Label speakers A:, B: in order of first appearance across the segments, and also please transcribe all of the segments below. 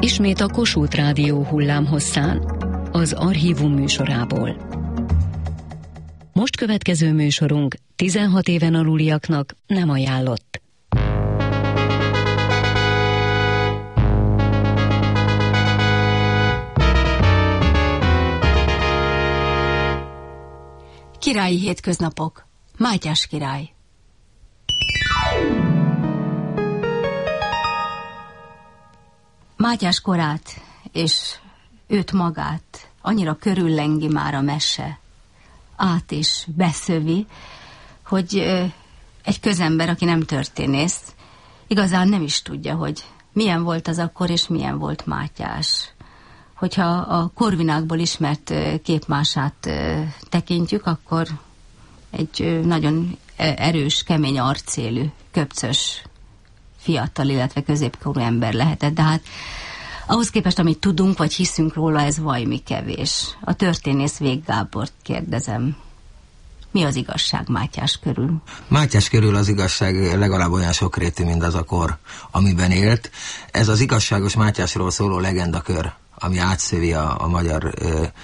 A: Ismét a Kossuth Rádió hullámhosszán, az Archívum műsorából. Most következő műsorunk 16 éven aluliaknak nem ajánlott.
B: Királyi hétköznapok. Mátyás király. Mátyás korát és őt magát annyira körüllengi már a mese, át is beszövi, hogy egy közember, aki nem történész, igazán nem is tudja, hogy milyen volt az akkor, és milyen volt Mátyás. Hogyha a Korvinákból ismert képmását tekintjük, akkor egy nagyon erős, kemény arcélű, köpcös, fiatal, illetve középkorú ember lehetett, de hát ahhoz képest, amit tudunk, vagy hiszünk róla, ez vajmi kevés. A történész Vég Gábort kérdezem. Mi az igazság Mátyás körül?
C: Mátyás körül az igazság legalább olyan sokrétű, mint az a kor, amiben élt. Ez az igazságos Mátyásról szóló legendakör, ami átszövi a magyar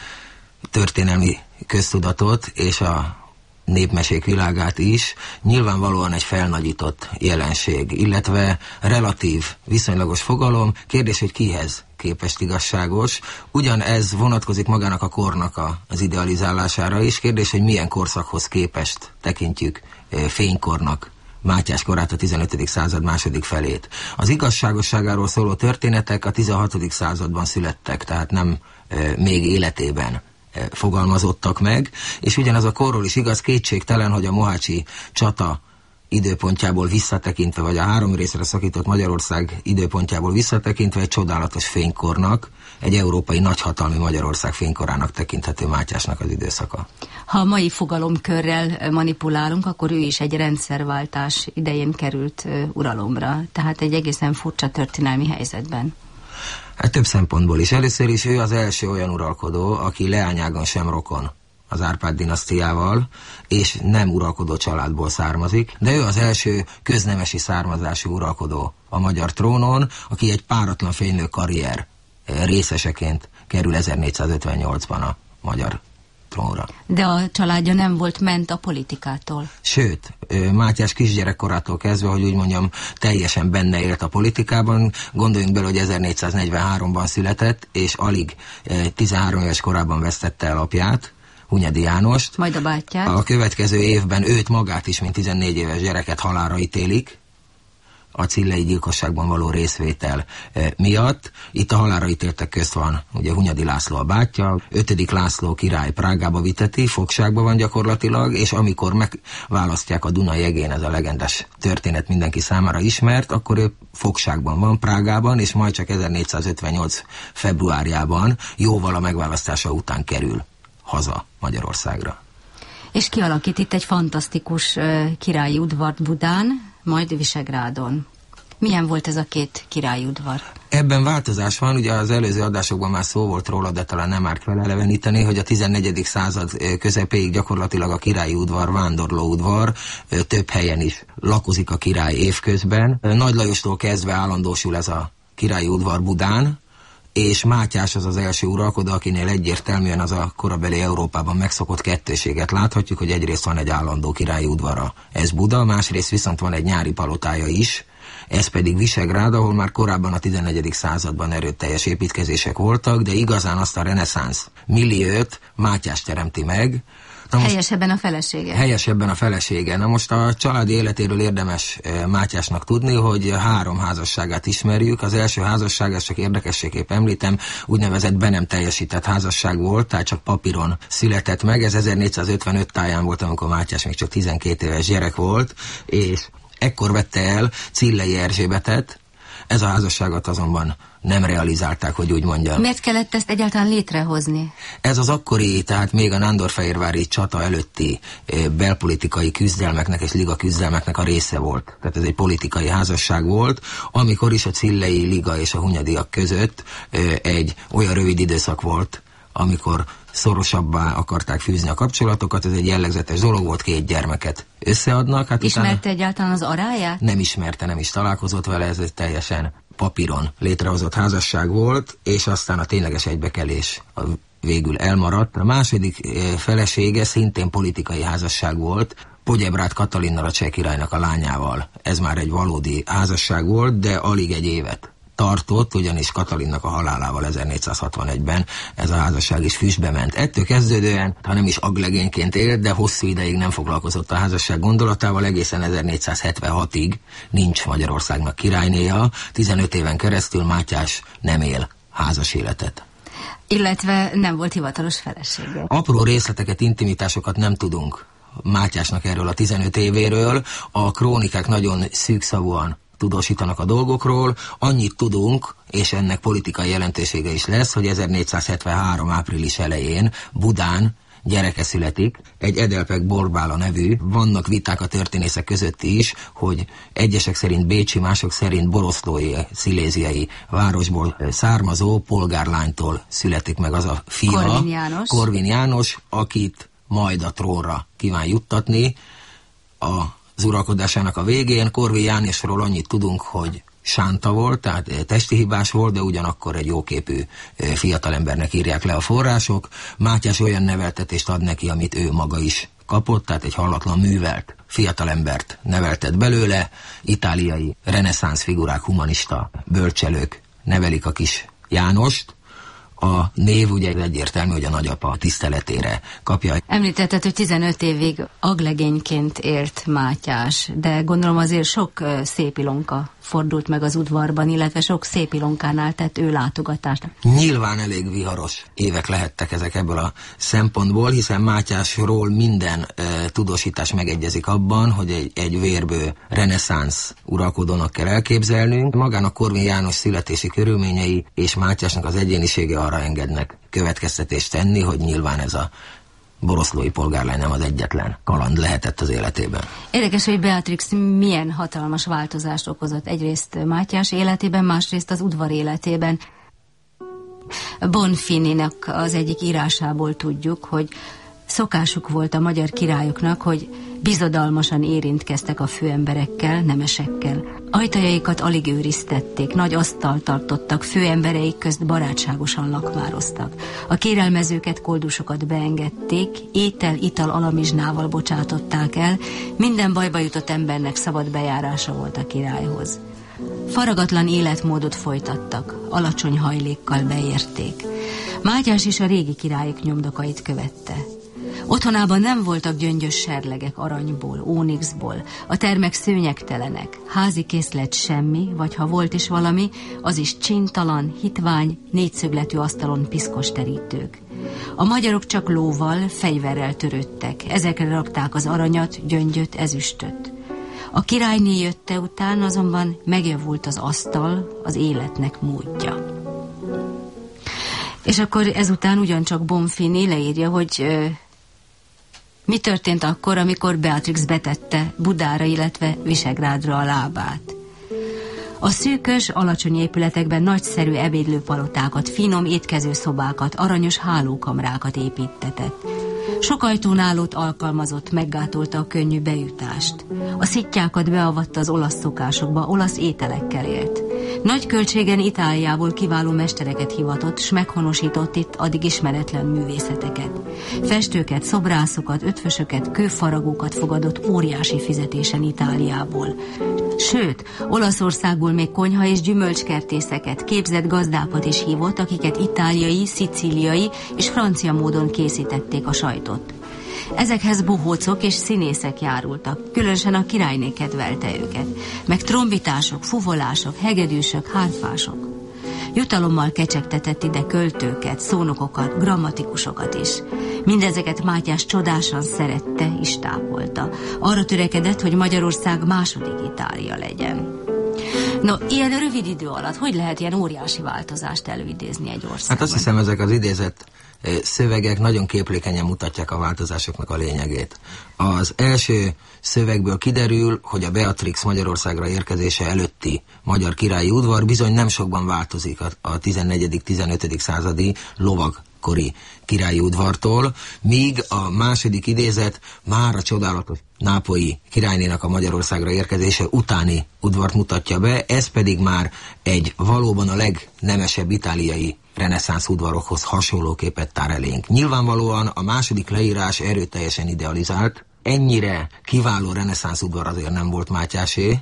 C: történelmi köztudatot és a népmesék világát is, nyilvánvalóan egy felnagyított jelenség, illetve relatív, viszonylagos fogalom. Kérdés, hogy kihez képest igazságos. Ugyanez vonatkozik magának a kornak az idealizálására is. Kérdés, hogy milyen korszakhoz képest tekintjük fénykornak Mátyás korát, a 15. század második felét. Az igazságosságáról szóló történetek a 16. században születtek, tehát nem még életében fogalmazottak meg, és ugyanez a korról is igaz, kétségtelen, hogy a mohácsi csata időpontjából visszatekintve, vagy a 3 részre szakított Magyarország időpontjából visszatekintve egy csodálatos fénykornak, egy európai nagyhatalmi Magyarország fénykorának tekinthető Mátyásnak az időszaka.
B: Ha a mai fogalomkörrel manipulálunk, akkor ő is egy rendszerváltás idején került uralomra, tehát egy egészen furcsa történelmi helyzetben.
C: Hát több szempontból is. Először is ő az első olyan uralkodó, aki leányágon sem rokon az Árpád dinasztiával, és nem uralkodó családból származik, de ő az első köznemesi származású uralkodó a magyar trónon, aki egy páratlan fénylő karrier részeseként kerül 1458-ban a magyar trónra.
B: De a családja nem volt ment a politikától.
C: Sőt, Mátyás kisgyerekkorától kezdve, hogy úgy mondjam, teljesen benne élt a politikában. Gondoljunk bele, hogy 1443-ban született, és alig 13 éves korában vesztette el apját, Hunyadi Jánost.
B: Majd a bátyját.
C: A következő évben őt magát is, mint 14 éves gyereket halálra ítélik a cillei gyilkosságban való részvétel miatt. Itt a halálra ítéltek közt van ugye Hunyadi László a bátyja, 5. László király Prágába viteti, fogságban van gyakorlatilag, és amikor megválasztják a Duna jegén, ez a legendás történet mindenki számára ismert, akkor ő fogságban van Prágában, és majd csak 1458 februárjában, jóval a megválasztása után kerül haza Magyarországra.
B: És kialakít itt egy fantasztikus királyi udvart Budán, majd Visegrádon. Milyen volt ez a két királyi udvar?
C: Ebben változás van, ugye az előző adásokban már szó volt róla, de talán nem árt feleleveníteni, hogy a 14. század közepéig gyakorlatilag a királyi udvar, vándorló udvar, több helyen is lakozik a király évközben. Nagy Lajostól kezdve állandósul ez a királyi udvar Budán, és Mátyás az az első uralkodó, akinél egyértelműen az a korabeli Európában megszokott kettőséget láthatjuk, hogy egyrészt van egy állandó királyi udvara, ez Buda, másrészt viszont van egy nyári palotája is, ez pedig Visegrád, ahol már korábban a 14. században erőteljes építkezések voltak, de igazán azt a reneszánsz milliót Mátyás teremti meg.
B: Helyesebben a felesége.
C: Helyesebben a felesége. Na most a családi életéről érdemes Mátyásnak tudni, hogy 3 házasságát ismerjük. Az első házasság, ezt csak érdekességképp említem, úgynevezett be nem teljesített házasság volt, tehát csak papíron született meg. Ez 1455 táján volt, amikor Mátyás még csak 12 éves gyerek volt, és ekkor vette el Cillei Erzsébetet. Ez a házasságot azonban nem realizálták, hogy úgy mondjam.
B: Miért kellett ezt egyáltalán létrehozni?
C: Ez az akkori, tehát még a nándorfehérvári csata előtti belpolitikai küzdelmeknek és liga küzdelmeknek a része volt. Tehát ez egy politikai házasság volt, amikor is a Cillei liga és a hunyadiak között egy olyan rövid időszak volt, amikor szorosabbá akarták fűzni a kapcsolatokat, ez egy jellegzetes dolog volt, 2 gyermeket összeadnak. Hát
B: ismerte egyáltalán az aráját?
C: Nem ismerte, nem is találkozott vele, ez egy teljesen papíron létrehozott házasság volt, és aztán a tényleges egybekelés végül elmaradt. A második felesége szintén politikai házasság volt, Podjebrad Katalinnal, a cseh királynak a lányával. Ez már egy valódi házasság volt, de alig egy évet tartott, ugyanis Katalinnak a halálával 1461-ben ez a házasság is füstbe ment. Ettől kezdődően, ha nem is aglegényként élt, de hosszú ideig nem foglalkozott a házasság gondolatával, egészen 1476-ig nincs Magyarországnak királynéja, 15 éven keresztül Mátyás nem él házas életet.
B: Illetve nem volt hivatalos felesége.
C: Apró részleteket, intimitásokat nem tudunk Mátyásnak erről a 15 évéről, a krónikák nagyon szűkszavúan tudósítanak a dolgokról. Annyit tudunk, és ennek politikai jelentősége is lesz, hogy 1473. április elején Budán gyereke születik, egy Edelpek Borbála nevű. Vannak viták a történészek között is, hogy egyesek szerint bécsi, mások szerint boroszlói, sziléziai városból származó polgárlánytól születik meg az a fia, Korvin János, akit majd a trónra kíván juttatni az uralkodásának a végén. Korvin Jánosról annyit tudunk, hogy sánta volt, tehát testi hibás volt, de ugyanakkor egy jóképű fiatalembernek írják le a források. Mátyás olyan neveltetést ad neki, amit ő maga is kapott, tehát egy hallatlan művelt fiatalembert neveltet belőle. Itáliai reneszánsz figurák, humanista bölcselők nevelik a kis Jánost. A név ugye egyértelmű, hogy a nagyapa tiszteletére kapja.
B: Említetted, hogy 15 évig aglegényként élt Mátyás, de gondolom azért sok szép ilonka fordult meg az udvarban, illetve sok szép ilonkánál tett ő látogatást.
C: Nyilván elég viharos évek lehettek ezek ebből a szempontból, hiszen Mátyásról minden tudósítás megegyezik abban, hogy egy vérbő reneszánsz uralkodónak kell elképzelnünk. Magának Korvin János születési körülményei és Mátyásnak az egyénisége arra engednek következtetést tenni, hogy nyilván ez a boroszlói polgárlány nem az egyetlen kaland lehetett az életében.
B: Érdekes, hogy Beatrix milyen hatalmas változást okozott egyrészt Mátyás életében, másrészt az udvar életében. Bonfininak az egyik írásából tudjuk, hogy szokásuk volt a magyar királyoknak, hogy bizodalmasan érintkeztek a főemberekkel, nemesekkel. Ajtajaikat alig őriztették, nagy asztalt tartottak, főembereik közt barátságosan lakmároztak. A kérelmezőket, koldusokat beengedték, étel, ital alamizsnával bocsátották el, minden bajba jutott embernek szabad bejárása volt a királyhoz. Faragatlan életmódot folytattak, alacsony hajlékkal beérték. Mátyás is a régi királyok nyomdokait követte. Otthonában nem voltak gyöngyös serlegek aranyból, ónixból, a termek szőnyegtelenek, házi készlet semmi, vagy ha volt is valami, az is csintalan, hitvány, négyszögletű asztalon piszkos terítők. A magyarok csak lóval, fegyverrel törődtek, ezekre rakták az aranyat, gyöngyöt, ezüstöt. A királyné jötte után azonban megjavult az asztal, az életnek módja. És akkor ezután ugyancsak Bonfini leírja, hogy mi történt akkor, amikor Beatrix betette Budára, illetve Visegrádra a lábát. A szűkös, alacsony épületekben nagyszerű ebédlőpalotákat, finom étkezőszobákat, aranyos hálókamrákat építtetett. Sok ajtónálót alkalmazott, meggátolta a könnyű bejutást. A szittyákat beavatta az olasz szokásokba, olasz ételekkel élt. Nagy költségen Itáliából kiváló mestereket hivatott, s meghonosított itt addig ismeretlen művészeteket. Festőket, szobrászokat, ötvösöket, kőfaragókat fogadott óriási fizetésen Itáliából. Sőt, Olaszországból még konyha és gyümölcskertészeket, képzett gazdákat is hívott, akiket itáliai, szicíliai és francia módon készítették a sajtot. Ezekhez bohócok és színészek járultak, különösen a királyné kedvelte őket, meg trombitások, fuvolások, hegedűsök, hárfások. Jutalommal kecsegtetett ide költőket, szónokokat, grammatikusokat is. Mindezeket Mátyás csodásan szerette és tápolta. Arra törekedett, hogy Magyarország második Itália legyen. No, ilyen rövid idő alatt hogy lehet ilyen óriási változást előidézni egy országban?
C: Hát azt hiszem, ezek az idézett szövegek nagyon képlékenyen mutatják a változásoknak a lényegét. Az első szövegből kiderül, hogy a Beatrix Magyarországra érkezése előtti magyar királyi udvar bizony nem sokban változik a 14.-15. századi lovagkori királyi udvartól, míg a második idézet már a csodálatos nápolyi királynénak a Magyarországra érkezése utáni udvart mutatja be, ez pedig már egy valóban a legnemesebb itáliai reneszánsz udvarokhoz hasonló képet tár elénk. Nyilvánvalóan a második leírás erőteljesen idealizált, ennyire kiváló reneszánsz udvar azért nem volt Mátyásé,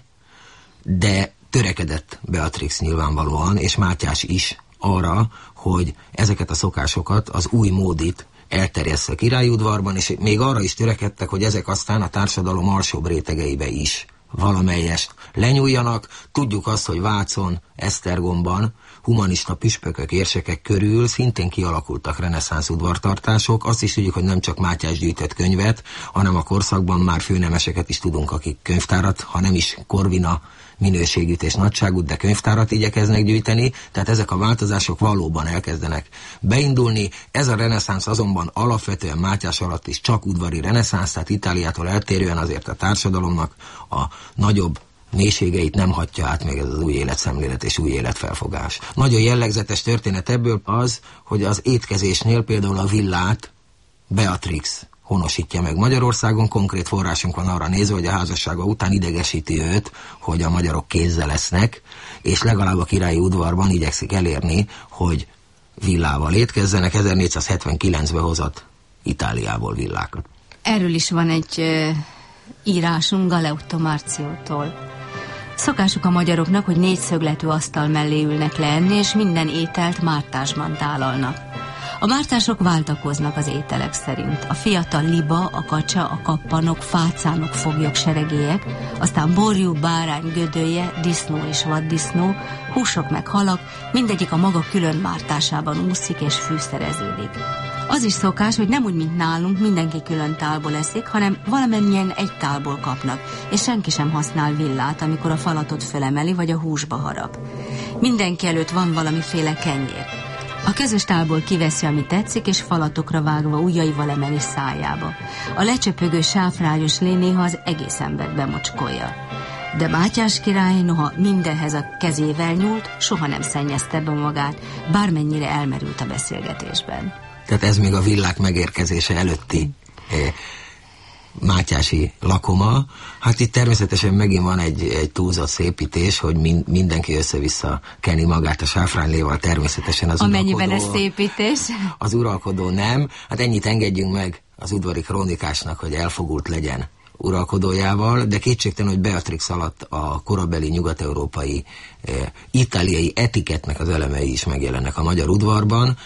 C: de törekedett Beatrix nyilvánvalóan, és Mátyás is arra, hogy ezeket a szokásokat, az új módit elterjessze a királyi udvarban, és még arra is törekedtek, hogy ezek aztán a társadalom alsóbb rétegeibe is valamelyest lenyúljanak. Tudjuk azt, hogy Vácon, Esztergomban humanista püspökök, érsekek körül szintén kialakultak reneszánsz udvartartások. Azt is tudjuk, hogy nem csak Mátyás gyűjtött könyvet, hanem a korszakban már főnemeseket is tudunk, akik könyvtárat, ha nem is Korvina minőségűt és nagyságút, de könyvtárat igyekeznek gyűjteni, tehát ezek a változások valóban elkezdenek beindulni. Ez a reneszánsz azonban alapvetően Mátyás alatt is csak udvari reneszánsz, tehát Itáliától eltérően azért a társadalomnak a nagyobb mélységeit nem hagyja át még ez az új életszemlélet és új életfelfogás. Nagyon jellegzetes történet ebből az, hogy az étkezésnél például a villát Beatrix honosítja meg Magyarországon. Konkrét forrásunk van arra nézve, hogy a házassága után idegesíti őt, hogy a magyarok kézzel lesznek, és legalább a királyi udvarban igyekszik elérni, hogy villával étkezzenek. 1479-ben hozott Itáliából villákat.
B: Erről is van egy írásunk Galeotto Marciótól. Szokásuk a magyaroknak, hogy 4 szögletű asztal mellé ülnek le enni, és minden ételt mártásban tálalnak. A mártások váltakoznak az ételek szerint. A fiatal liba, a kacsa, a kappanok, fácánok, foglyok, seregélyek, aztán borjú, bárány, gödöllye, disznó és vaddisznó, húsok meg halak, mindegyik a maga külön mártásában úszik és fűszereződik. Az is szokás, hogy nem úgy, mint nálunk, mindenki külön tálból eszik, hanem valamennyien egy tálból kapnak, és senki sem használ villát, amikor a falatot fölemeli, vagy a húsba harap. Mindenki előtt van valamiféle kenyér. A közös tálból kiveszi, ami tetszik, és falatokra vágva ujjaival emeli szájába. A lecsöpögő sáfrányos lé néha az egész embert bemocskolja. De Mátyás király, noha mindenhez a kezével nyúlt, soha nem szennyezte be magát, bármennyire elmerült a beszélgetésben.
C: Tehát ez még a villák megérkezése előtti mátyási lakoma. Hát itt természetesen megint van egy túlzott szépítés, hogy mindenki össze-vissza keni magát a sáfrányléval, természetesen az
B: amennyiben ez szépítés.
C: Az uralkodó nem. Hát ennyit engedjünk meg az udvari krónikásnak, hogy elfogult legyen uralkodójával, de kétségtelen, hogy Beatrix alatt a korabeli nyugat-európai itáliai etikettnek az elemei is megjelennek a magyar udvarban.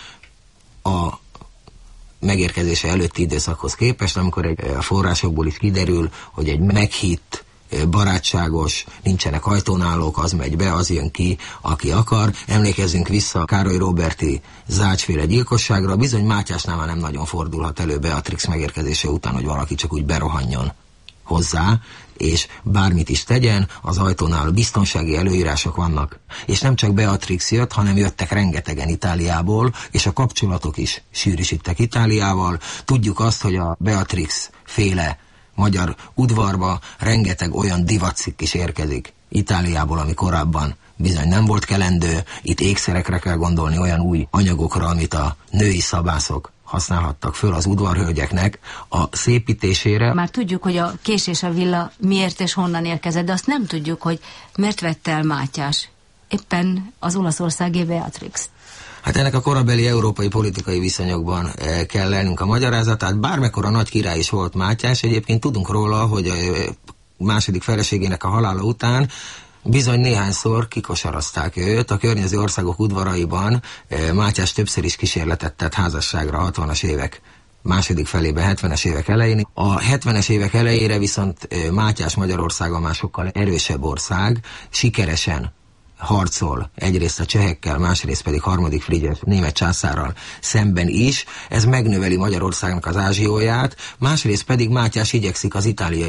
C: A megérkezése előtti időszakhoz képest, amikor a forrásokból is kiderül, hogy egy meghitt, barátságos, nincsenek ajtónálók, az megy be, az jön ki, aki akar. Emlékezzünk vissza Károly Róberti Zácsféle gyilkosságra, bizony Mátyásnál már nem nagyon fordulhat elő Beatrix megérkezése után, hogy valaki csak úgy berohanjon hozzá, és bármit is tegyen, az ajtónál biztonsági előírások vannak. És nem csak Beatrix jött, hanem jöttek rengetegen Itáliából, és a kapcsolatok is sűrűsítettek Itáliával. Tudjuk azt, hogy a Beatrix féle magyar udvarba rengeteg olyan divatcikk is érkezik Itáliából, ami korábban bizony nem volt kelendő. Itt ékszerekre kell gondolni, olyan új anyagokra, amit a női szabászok használhattak föl az udvarhölgyeknek a szépítésére.
B: Már tudjuk, hogy a kés és a villa miért és honnan érkezett, de azt nem tudjuk, hogy miért vette el Mátyás éppen az olaszországi Beatrix.
C: Hát ennek a korabeli európai politikai viszonyokban kell lennünk a magyarázatát. Bármekkora nagy király is volt Mátyás, egyébként tudunk róla, hogy a második feleségének a halála után bizony néhányszor kikosarazták őt. A környező országok udvaraiban Mátyás többször is kísérletet tett házasságra a 60-as évek második felében, 70-es évek elején. A 70-es évek elejére viszont Mátyás Magyarországa már sokkal erősebb ország, sikeresen harcol egyrészt a csehekkel, másrészt pedig harmadik Frigyes német császárral szemben is. Ez megnöveli Magyarországnak az ázsióját, másrészt pedig Mátyás igyekszik az itáliai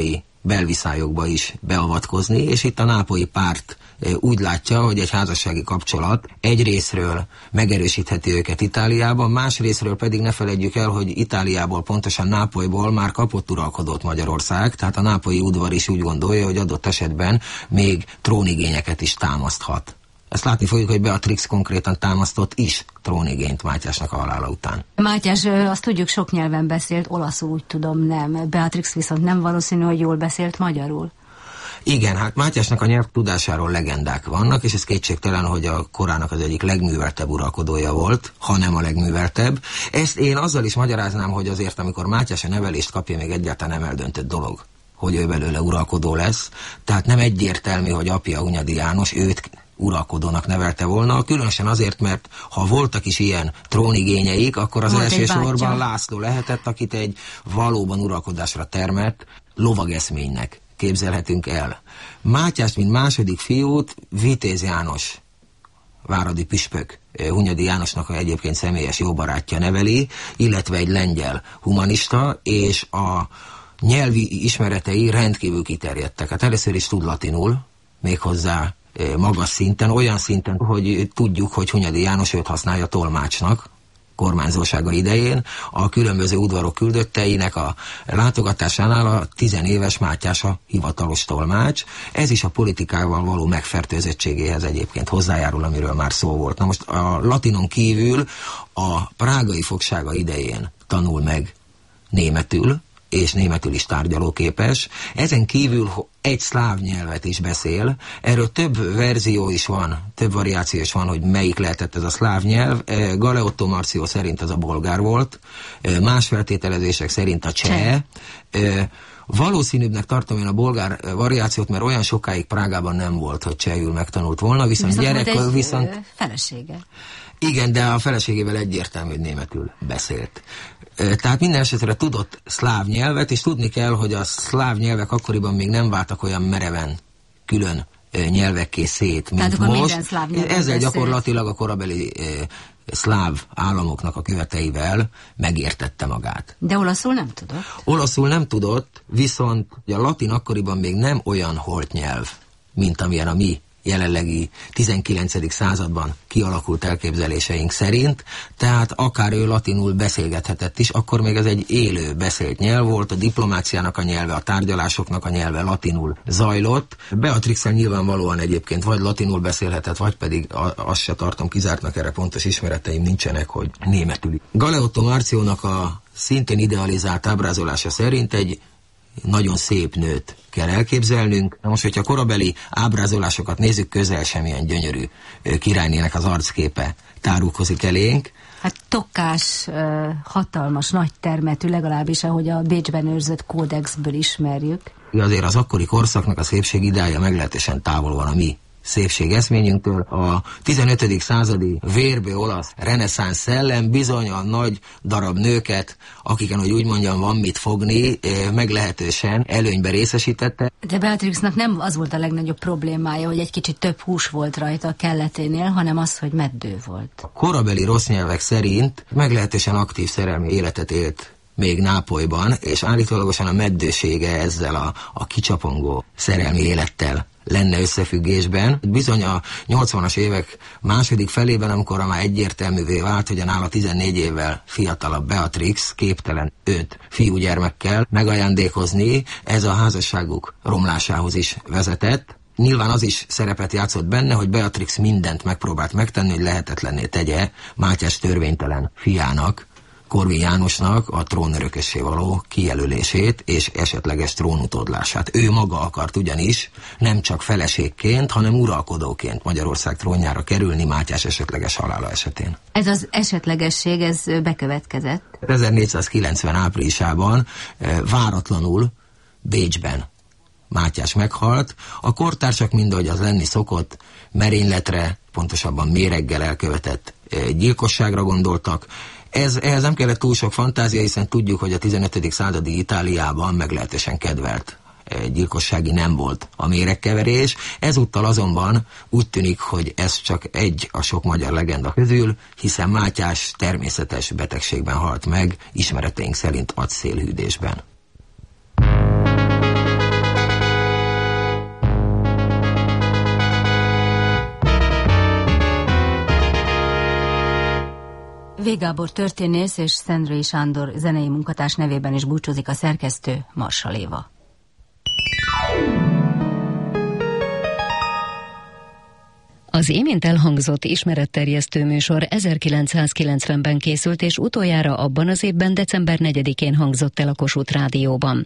C: belviszályokba is beavatkozni, és itt a nápolyi párt úgy látja, hogy egy házassági kapcsolat egyrészről megerősítheti őket Itáliában, másrészről pedig ne feledjük el, hogy Itáliából, pontosan Nápolyból már kapott uralkodót Magyarország, tehát a nápolyi udvar is úgy gondolja, hogy adott esetben még trónigényeket is támaszthat. Ezt látni fogjuk, hogy Beatrix konkrétan támasztott is trónigényt Mátyásnak a halála után.
B: Mátyás, azt tudjuk, sok nyelven beszélt, olaszul úgy tudom nem. Beatrix viszont nem valószínű, hogy jól beszélt magyarul.
C: Igen, hát Mátyásnak a nyelvtudásáról legendák vannak, és ez kétségtelen, hogy a korának az egyik legműveltebb uralkodója volt, ha nem a legműveltebb. Ezt én azzal is magyaráznám, hogy azért, amikor Mátyás a nevelést kapja, még egyáltalán nem eldöntött dolog, hogy ő belőle uralkodó lesz. Tehát nem egyértelmű, hogy apja Hunyadi János őt uralkodónak nevelte volna, különösen azért, mert ha voltak is ilyen trónigényeik, akkor az elsősorban László lehetett, akit egy valóban uralkodásra termelt lovageszménynek képzelhetünk el. Mátyást, mint második fiút, Vitéz János, váradi püspök, Hunyadi Jánosnak a egyébként személyes jó barátja neveli, illetve egy lengyel humanista, és a nyelvi ismeretei rendkívül kiterjedtek. Hát először is tud latinul, méghozzá magas szinten, olyan szinten, hogy tudjuk, hogy Hunyadi János őt használja tolmácsnak kormányzósága idején, a különböző udvarok küldötteinek a látogatásánál a 10 éves Mátyás a hivatalos tolmács. Ez is a politikával való megfertőzöttségéhez egyébként hozzájárul, amiről már szó volt. Na most a latinon kívül a prágai fogsága idején tanul meg németül, és németül is tárgyalóképes. Ezen kívül egy szláv nyelvet is beszél. Erről több verzió is van, több variáció is van, hogy melyik lehetett ez a szláv nyelv. Galeotto Marcio szerint az a bolgár volt, más feltételezések szerint a cseh. Valószínűbbnek tartom én a bolgár variációt, mert olyan sokáig Prágában nem volt, hogy csehül megtanult volna, viszont
B: felesége.
C: Igen, de a feleségével egyértelmű, hogy németül beszélt. Tehát minden esetre tudott szláv nyelvet, és tudni kell, hogy a szláv nyelvek akkoriban még nem váltak olyan mereven külön nyelvekké szét, mint most. Ezzel gyakorlatilag a korabeli szláv államoknak a követeivel megértette magát.
B: De olaszul nem tudott?
C: Olaszul nem tudott, viszont a latin akkoriban még nem olyan holt nyelv, mint amilyen a mi jelenlegi 19. században kialakult elképzeléseink szerint, tehát akár ő latinul beszélgethetett is, akkor még ez egy élő beszélt nyelv volt, a diplomáciának a nyelve, a tárgyalásoknak a nyelve latinul zajlott. Beatrixen nyilvánvalóan egyébként vagy latinul beszélhetett, vagy pedig azt se tartom kizártnak, erre pontos ismereteim nincsenek, hogy németül. Galeotto Marciónak a szintén idealizált ábrázolása szerint egy nagyon szép nőt kell elképzelnünk. Na most, hogyha a korabeli ábrázolásokat nézzük, közel semmilyen gyönyörű királynének az arcképe tárulkozik elénk.
B: Hát tokkás, hatalmas, nagy termetű, legalábbis ahogy a Bécsben őrzött kódexből ismerjük.
C: Azért az akkori korszaknak a szépség ideája meglehetősen távol van a mi szépségeszményünktől. A 15. századi vérbő olasz reneszánsz szellem bizony a nagy darab nőket, akiken, hogy úgy mondjam, van mit fogni, meglehetősen előnybe részesítette.
B: De Beatrixnak nem az volt a legnagyobb problémája, hogy egy kicsit több hús volt rajta a kelleténél, hanem az, hogy meddő volt.
C: A korabeli rossz nyelvek szerint meglehetősen aktív szerelmi életet élt még Nápolyban, és állítólagosan a meddősége ezzel a kicsapongó szerelmi élettel lenne összefüggésben. Bizony a 80-as évek második felében, amikor már egyértelművé vált, hogy a nála 14 évvel fiatalabb Beatrix képtelen 5 fiúgyermekkel megajándékozni, ez a házasságuk romlásához is vezetett. Nyilván az is szerepet játszott benne, hogy Beatrix mindent megpróbált megtenni, hogy lehetetlenné tegye Mátyás törvénytelen fiának, Korvin Jánosnak a trónörökössé való kijelölését és esetleges trónutódlását. Ő maga akart ugyanis nem csak feleségként, hanem uralkodóként Magyarország trónjára kerülni Mátyás esetleges halála esetén.
B: Ez az esetlegesség, ez bekövetkezett?
C: 1490 áprilisában váratlanul Bécsben Mátyás meghalt. A kortársak, mindahogy az lenni szokott, merényletre, pontosabban méreggel elkövetett gyilkosságra gondoltak. Ehhez nem kellett túl sok fantázia, hiszen tudjuk, hogy a 15. századi Itáliában meglehetősen kedvelt gyilkossági nem volt a méregkeverés. Ezúttal azonban úgy tűnik, hogy ez csak egy a sok magyar legenda közül, hiszen Mátyás természetes betegségben halt meg, ismereteink szerint agyszélhűdésben.
B: V. Gábor történész és Szendrei Sándor zenei munkatárs nevében is búcsúzik a szerkesztő, Marsal Éva.
A: Az imént elhangzott ismeretterjesztő műsor 1990-ben készült, és utoljára abban az évben december 4-én hangzott el a Kossuth Rádióban.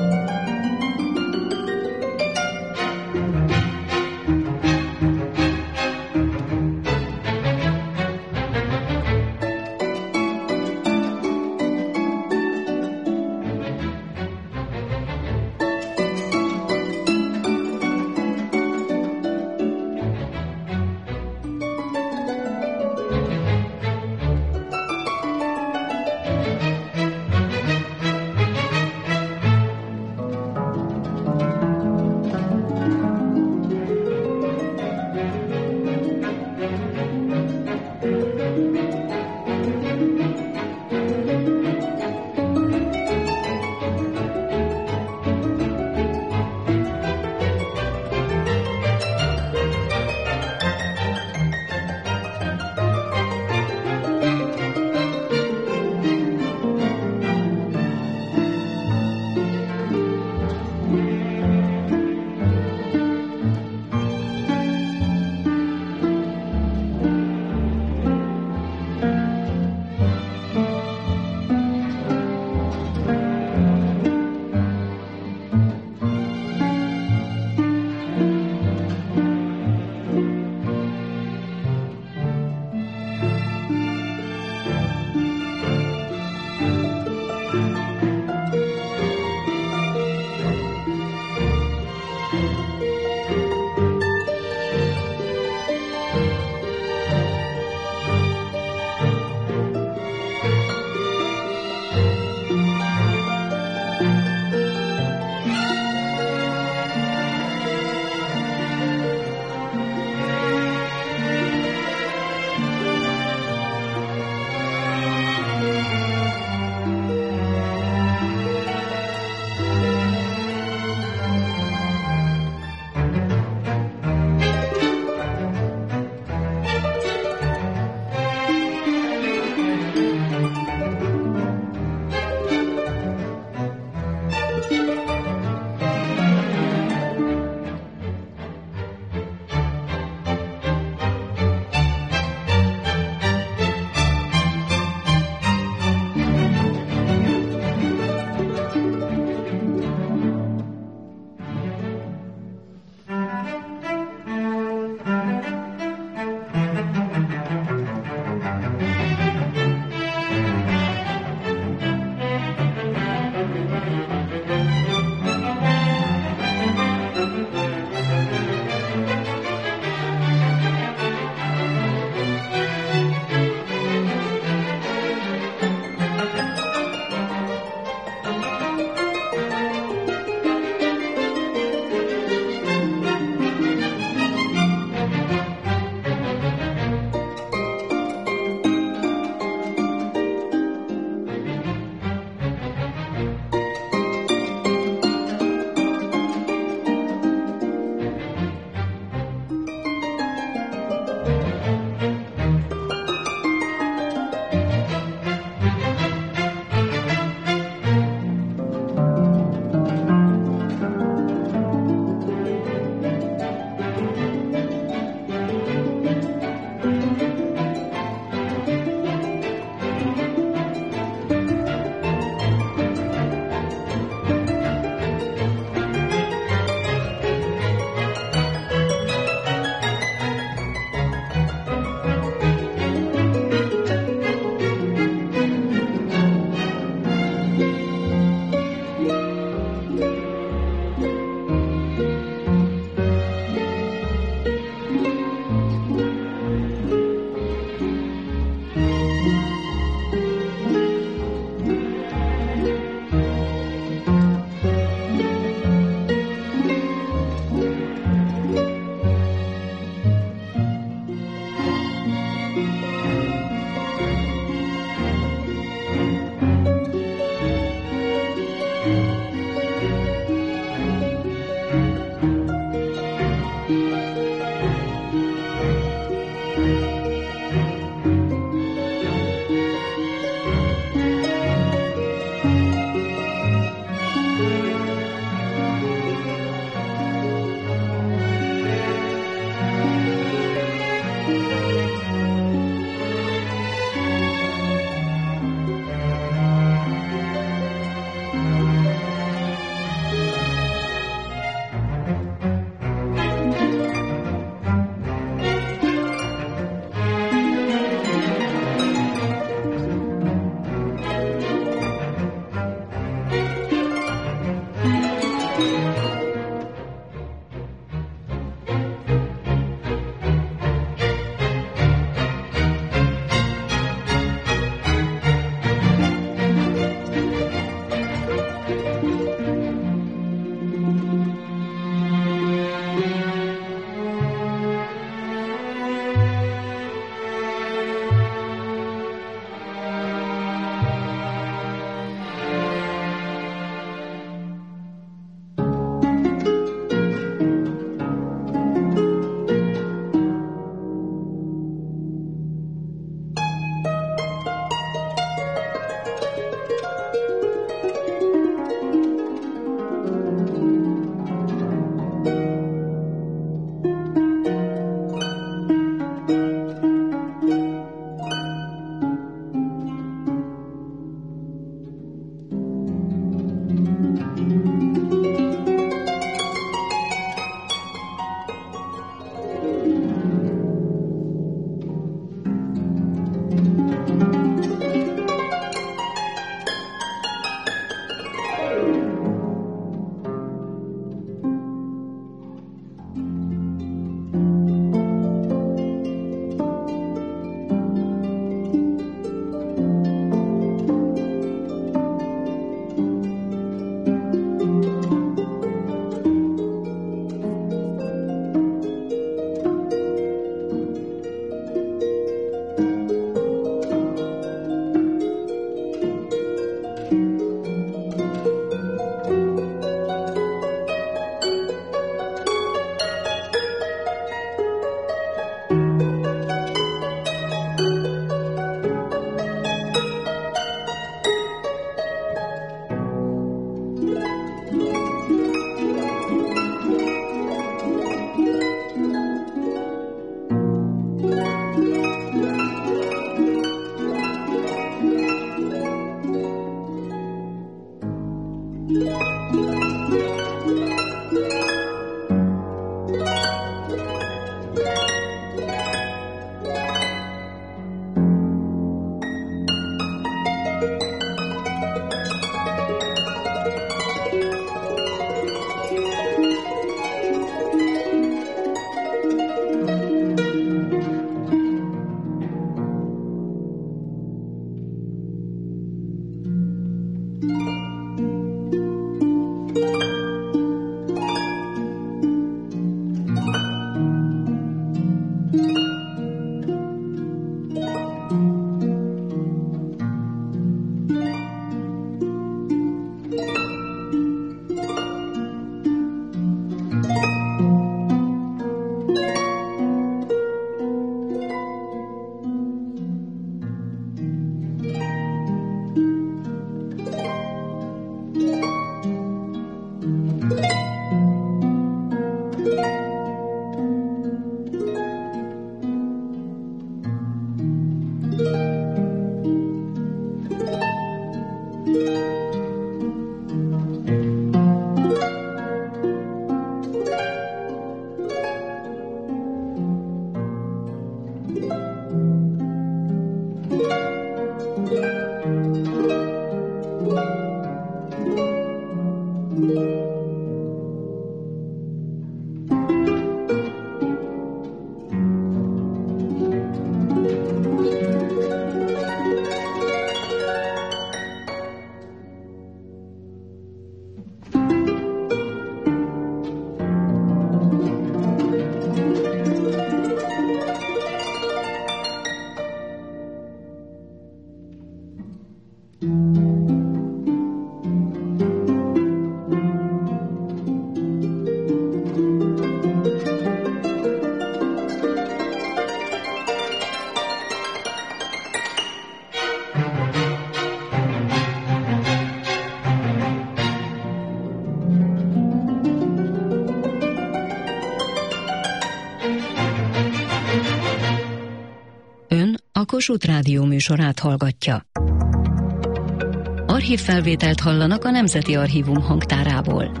A: Kossuth Rádió műsorát hallgatja. Archívfelvételt hallanak a Nemzeti Archívum hangtárából.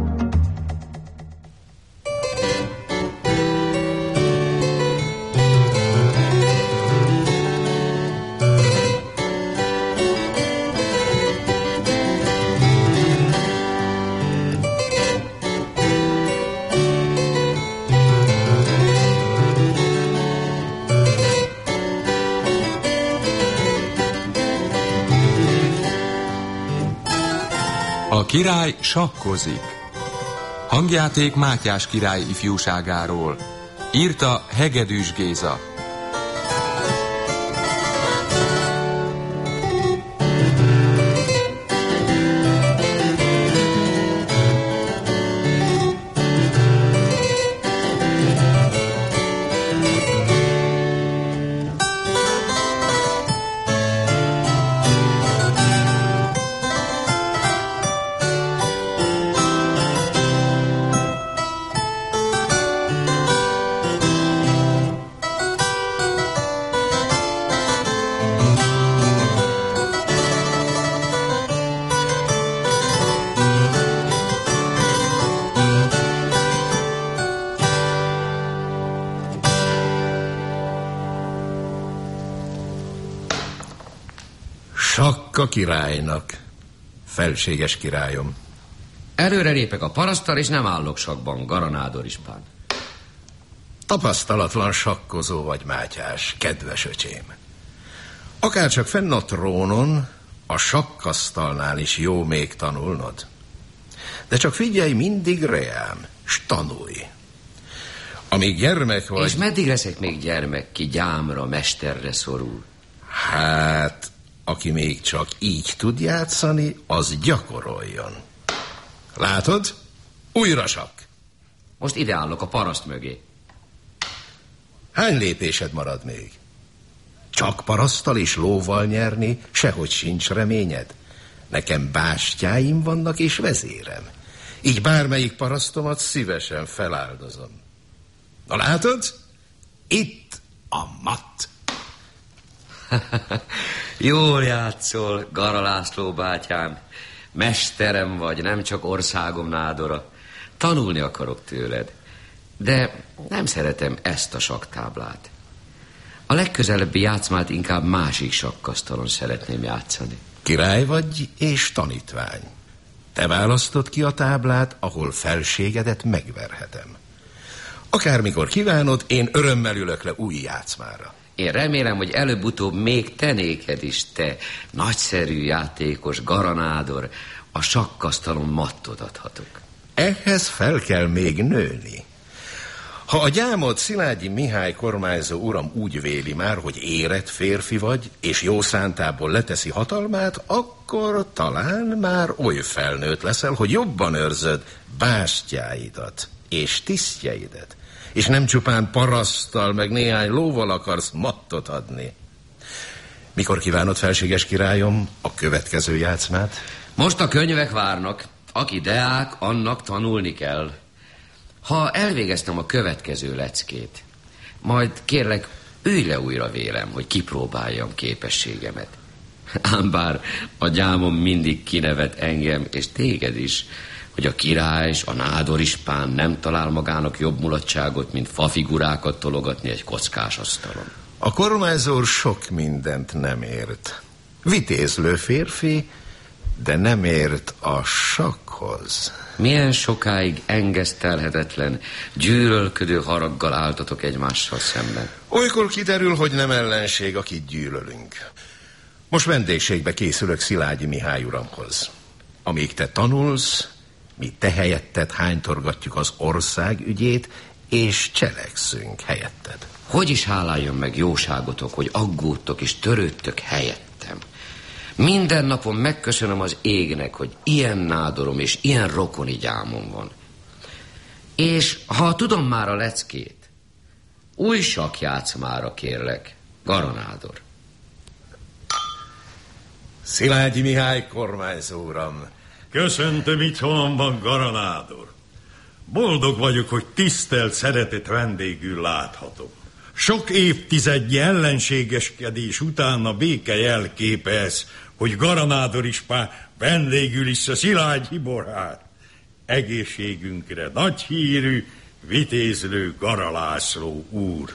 D: A király sakkozik. Hangjáték Mátyás király ifjúságáról. Írta Hegedűs Géza.
E: Sakka királynak, felséges királyom.
F: Előre lépek a paraszttal, és nem állok sakkban, Garanádor ispán.
E: Tapasztalatlan sakkozó vagy, Mátyás, kedves öcsém. Akárcsak fenn a trónon, a sakkasztalnál is jó még tanulnod. De csak figyelj mindig reám, s tanulj. Amíg gyermek vagy...
F: És meddig leszek még gyermek, ki gyámra, mesterre szorul?
E: Hát, aki még csak így tud játszani, az gyakoroljon. Látod? Újra sakk.
F: Most ide állok a paraszt mögé.
E: Hány lépésed marad még? Csak paraszttal és lóval nyerni, sehogy sincs reményed. Nekem bástyáim vannak és vezérem. Így bármelyik parasztomat szívesen feláldozom. Na látod? Itt a matt.
F: Jól játszol, Gara László bátyám. Mesterem vagy, nem csak országom nádora. Tanulni akarok tőled. De nem szeretem ezt a sakktáblát. A legközelebbi játszmát inkább másik sakkasztalon szeretném játszani.
E: Király vagy és tanítvány. Te választod ki a táblát, ahol felségedet megverhetem. Akármikor kívánod, én örömmel ülök le új játszmára.
F: Én remélem, hogy előbb-utóbb még te néked is, te nagyszerű játékos Garanádor, a sakkasztalon mattot adhatok.
E: Ehhez fel kell még nőni. Ha a gyámod Szilágyi Mihály kormányzó uram úgy véli már, hogy érett férfi vagy, és jó szántából leteszi hatalmát, akkor talán már oly felnőtt leszel, hogy jobban őrzöd bástyáidat és tisztjeidet, és nem csupán paraszttal meg néhány lóval akarsz mattot adni. Mikor kívánod, felséges királyom, a következő játszmát?
F: Most a könyvek várnak. Aki deák, annak tanulni kell. Ha elvégeztem a következő leckét, majd kérlek, ülj le újra vélem, hogy kipróbáljam képességemet. Ám bár a gyámom mindig kinevet engem, és téged is, hogy a király és a nádor ispán nem talál magának jobb mulatságot, mint fafigurákat tologatni egy kockás asztalon.
E: A kormányzó sok mindent nem ért. Vitézlő férfi, de nem ért a sakkhoz.
F: Milyen sokáig engesztelhetetlen, gyűlölködő haraggal álltatok egymással szemben?
E: Olykor kiderül, hogy nem ellenség, akit gyűlölünk. Most vendégségbe készülök Szilágyi Mihály uramhoz. Amíg te tanulsz, mi te helyetted hánytorgatjuk az ország ügyét, és cselekszünk helyetted.
F: Hogy is háláljon meg jóságotok, hogy aggódtok és törődtök helyettem. Minden napon megköszönöm az égnek, hogy ilyen nádorom és ilyen rokoni gyámom van. És ha tudom már a leckét, új sakkjátszmára kérlek, Garanádor.
E: Szilágyi Mihály kormányzó uram.
G: Köszöntöm itthonban, Garanádor. Boldog vagyok, hogy tisztelt, szeretett vendégül láthatom. Sok évtizednyi ellenségeskedés után a béke jelképe ez, hogy Garanádor ispán vendégül isz a Szilágyi Hiborhát. Egészségünkre nagy hírű, vitézlő Gara László úr.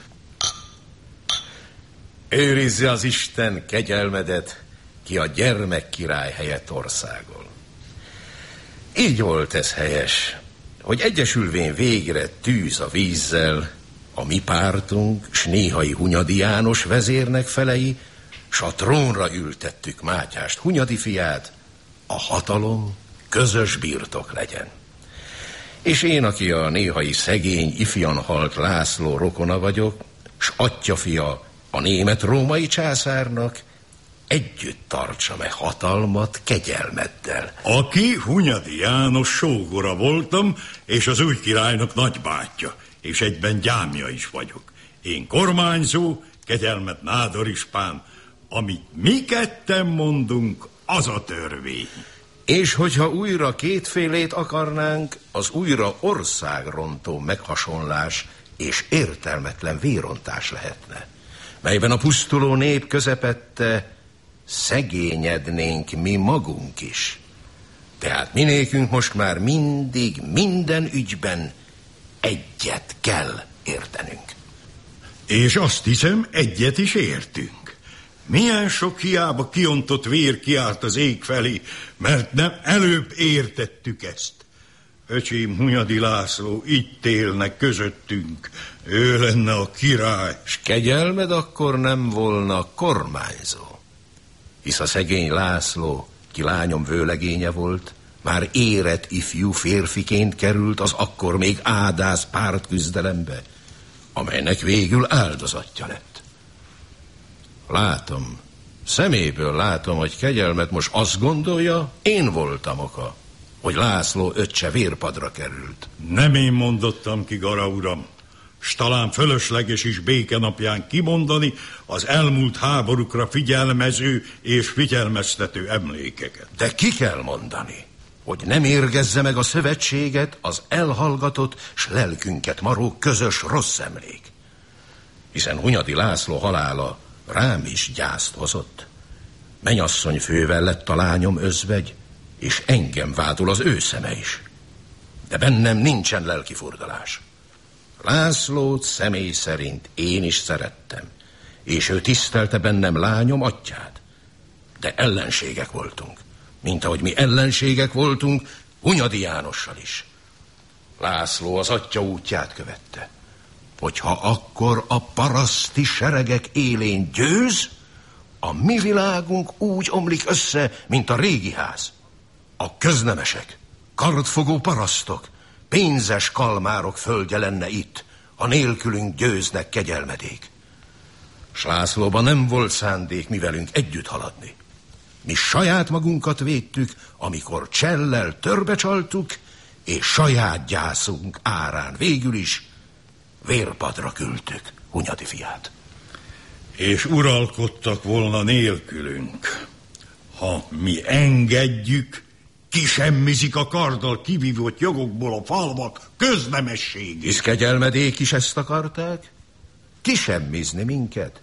E: Őrizze az Isten kegyelmedet, ki a gyermekkirály helyett országol. Így volt ez helyes, hogy egyesülvén végre tűz a vízzel, a mi pártunk, s Néhai Hunyadi János vezérnek felei, s a trónra ültettük Mátyást, Hunyadi fiát, a hatalom közös birtok legyen. És én, aki a néhai szegény, ifjan halt László rokona vagyok, s atyafia a német-római császárnak, együtt tartsam-e hatalmat kegyelmeddel.
G: Aki Hunyadi János sógora voltam, és az új királynak nagybátyja, és egyben gyámja is vagyok. Én kormányzó, kegyelmet Nádor ispán, amit mi ketten mondunk, az a törvény.
E: És hogyha újra kétfélét akarnánk, az újra országrontó meghasonlás és értelmetlen vérontás lehetne, melyben a pusztuló nép közepette szegényednénk mi magunk is. Tehát minékünk most már mindig, minden ügyben egyet kell értenünk.
G: És azt hiszem, egyet is értünk. Milyen sok hiába kiontott vér kiált az ég felé, mert nem előbb értettük ezt. Öcsém Hunyadi László itt élne közöttünk, ő lenne a király.
E: S kegyelmed akkor nem volna kormányzó. Hisz a szegény László, ki lányom vőlegénye volt, már érett ifjú férfiként került az akkor még ádász pártküzdelembe, amelynek végül áldozatja lett. Látom, szeméből látom, hogy kegyelmet most azt gondolja, én voltam oka, hogy László öccse vérpadra került.
G: Nem én mondottam ki, Gara uram, s talán fölösleges is békenapján kimondani az elmúlt háborúkra figyelmező és figyelmeztető emlékeket.
E: De ki kell mondani, hogy nem érgezze meg a szövetséget, az elhallgatott s lelkünket maró közös rossz emlék. Hiszen Hunyadi László halála rám is gyászt hozott. Mennyasszony fővel lett a lányom özvegy, és engem vádol az ő szeme is. De bennem nincsen lelkifurdalás. Lászlót személy szerint én is szerettem, és ő tisztelte bennem lányom atyját. De ellenségek voltunk, mint ahogy mi ellenségek voltunk Hunyadi Jánossal is. László az atya útját követte. Hogyha akkor a paraszti seregek élén győz, a mi világunk úgy omlik össze, mint a régi ház. A köznemesek, kardfogó parasztok, pénzes kalmárok földje lenne itt, ha nélkülünk győznek kegyelmedék. S Lászlóban nem volt szándék mi velünk együtt haladni. Mi saját magunkat védtük, amikor csellel törbe csaltuk, és saját gyászunk árán végül is vérpadra küldtük Hunyadi fiát.
G: És uralkodtak volna nélkülünk. Ha mi engedjük, kisemmizik a karddal kivívott jogokból a falvak köznemességét.
E: Hisz kegyelmedék is ezt akarták? Kisemmizni minket?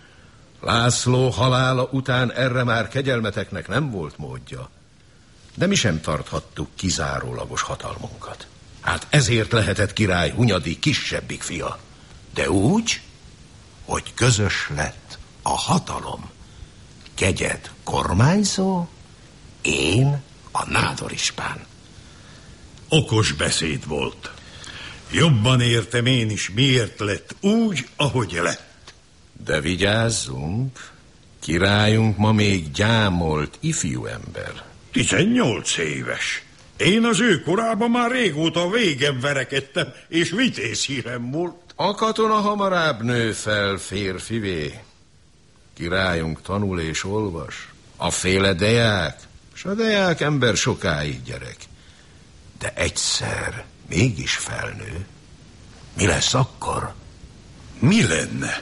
E: László halála után erre már kegyelmeteknek nem volt módja. De mi sem tarthattuk kizárólagos hatalmunkat. Hát ezért lehetett király Hunyadi kisebbik fia. De úgy, hogy közös lett a hatalom. Kegyed kormányzó, én a Nádor ispán.
G: Okos beszéd volt. Jobban értem én is, miért lett úgy, ahogy lett.
E: De vigyázzunk, királyunk ma még gyámolt ifjú ember.
G: 18 éves. Én az ő korában már régóta végem verekedtem, és vitéz hírem volt.
E: A katona hamarabb nő fel férfivé. Királyunk tanul és olvas. A féle deák, s a deák ember sokáig gyerek. De egyszer mégis felnő. Mi lesz akkor?
G: Mi lenne?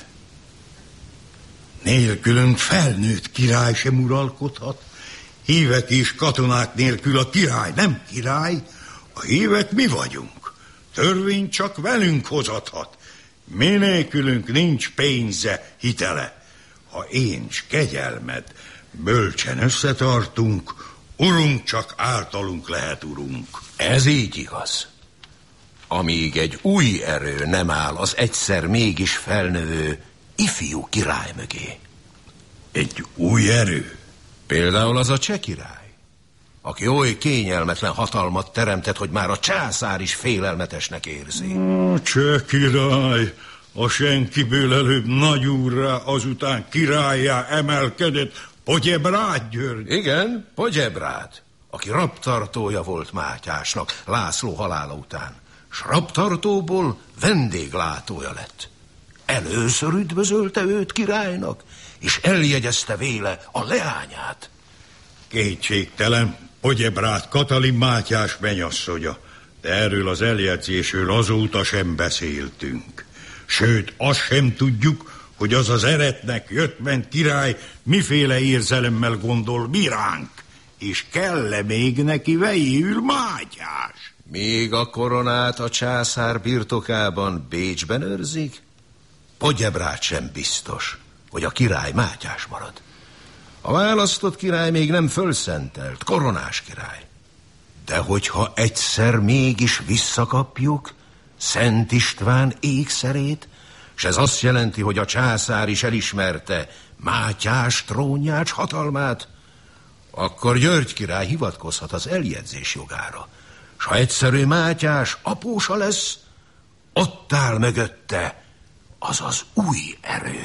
G: Nélkülünk felnőtt király sem uralkodhat. Hívek és katonák nélkül a király nem király. A hívek mi vagyunk. Törvény csak velünk hozathat. Mi nélkülünk nincs pénze, hitele. Ha én s kegyelmed bölcsen összetartunk, urunk csak általunk lehet urunk.
E: Ez így igaz. Amíg egy új erő nem áll az egyszer mégis felnövő ifjú király mögé.
G: Egy új erő?
E: Például az a cseh király, aki oly kényelmetlen hatalmat teremtett, hogy már a császár is félelmetesnek érzi.
G: Cseh király, a senkiből előbb nagyúrrá, azután királlyá emelkedett Pogyebrád György.
E: Igen, Pogyebrád, aki rabtartója volt Mátyásnak László halála után, s rabtartóból vendéglátója lett. Először üdvözölte őt királynak, és eljegyezte véle a leányát.
G: Kétségtelen, Pogyebrád Katalin Mátyás menyasszonya, de erről az eljegyzésről azóta sem beszéltünk. Sőt, azt sem tudjuk, hogy az az eretnek jött-ment király miféle érzelemmel gondol mi ránk, és kell-e még neki vejéül Mátyás?
E: Még a koronát a császár birtokában Bécsben őrzik? Pogyebrád sem biztos, hogy a király Mátyás marad. A választott király még nem fölszentelt, koronás király. De hogyha egyszer mégis visszakapjuk Szent István ékszerét, s ez azt jelenti, hogy a császár is elismerte Mátyás trónját, hatalmát, akkor György király hivatkozhat az eljegyzés jogára. S ha egyszerű Mátyás apósa lesz, ott áll mögötte az az új erő,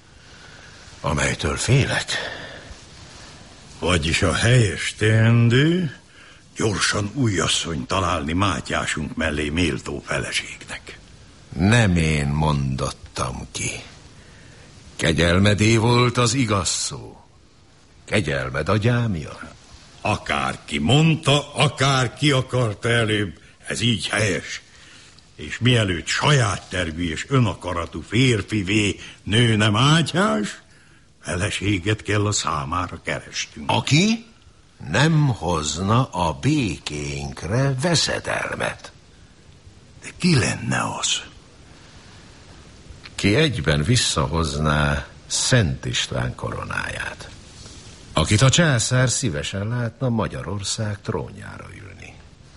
E: amelytől félek.
G: Vagyis a helyes teendő gyorsan új asszonyt találni Mátyásunk mellé méltó feleségnek.
E: Nem én mondottam ki. Kegyelmedé volt az igaz szó. Kegyelmed a gyámja.
G: Akárki mondta, akárki akarta előbb, ez így helyes. És mielőtt saját tervű és önakaratú férfivé nőne Mátyás, feleséget kell a számára kerestünk.
E: Aki nem hozna a békénkre veszedelmet.
G: De ki lenne az?
E: Ki egyben visszahozná Szent István koronáját, akit a császár szívesen látna Magyarország trónjára ülni.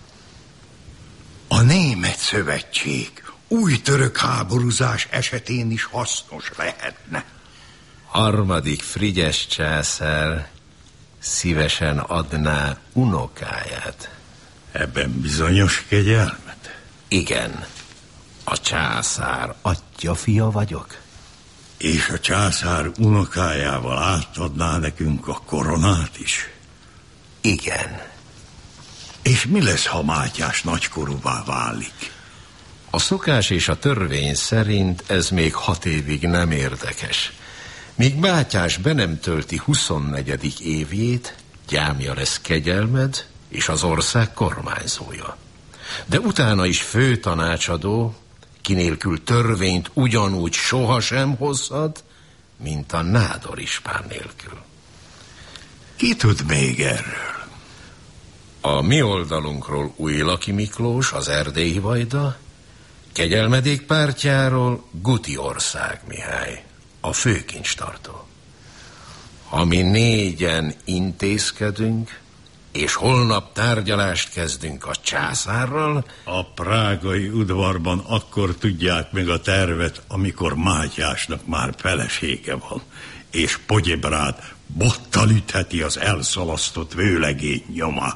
G: A Német Szövetség új török háborúzás esetén is hasznos lehetne.
E: Harmadik Frigyes császár szívesen adná unokáját.
G: Ebben bizonyos kegyelmet?
E: Igen, a császár atyafia vagyok.
G: És a császár unokájával átadná nekünk a koronát is?
E: Igen.
G: És mi lesz, ha Mátyás nagykorúvá válik?
E: A szokás és a törvény szerint ez még 6 évig nem érdekes. Míg Mátyás be nem tölti 24. évét, gyámja lesz kegyelmed és az ország kormányzója. De utána is főtanácsadó, kinélkül törvényt ugyanúgy sohasem hozhat, mint a nádor ispán nélkül.
G: Ki tud még erről?
E: A mi oldalunkról Újlaki Miklós, az erdélyi vajda, kegyelmedék pártjáról Guti Ország Mihály, a főkincstartó. Ha mi 4-en intézkedünk, és holnap tárgyalást kezdünk a császárral,
G: a prágai udvarban akkor tudják meg a tervet, amikor Mátyásnak már felesége van, és Pogyebrád bottal ütheti az elszalasztott vőlegény nyomát.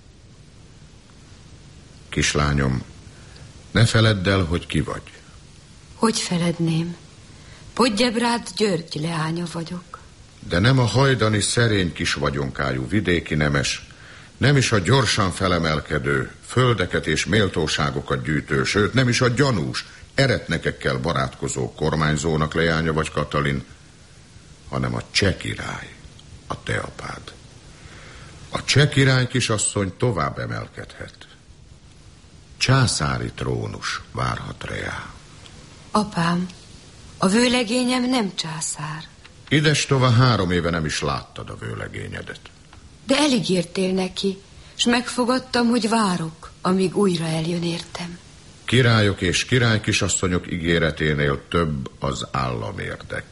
H: Kislányom, ne feledd el, hogy ki vagy.
I: Hogy feledném? Pogyebrád György leánya vagyok.
H: De nem a hajdani szerény kis vagyonkájú vidéki nemes, nem is a gyorsan felemelkedő, földeket és méltóságokat gyűjtő, sőt nem is a gyanús, eretnekekkel barátkozó kormányzónak leánya vagy, Katalin, hanem a cseh király, a te apád. A cseh király kisasszony tovább emelkedhet. Császári trónus várhat reá.
I: Apám, a vőlegényem nem császár.
H: Idestova 3 éve nem is láttad a vőlegényedet.
I: De elígértél neki, s megfogadtam, hogy várok, amíg újra eljön értem.
H: királyok és királykisasszonyok ígéreténél több az államérdek.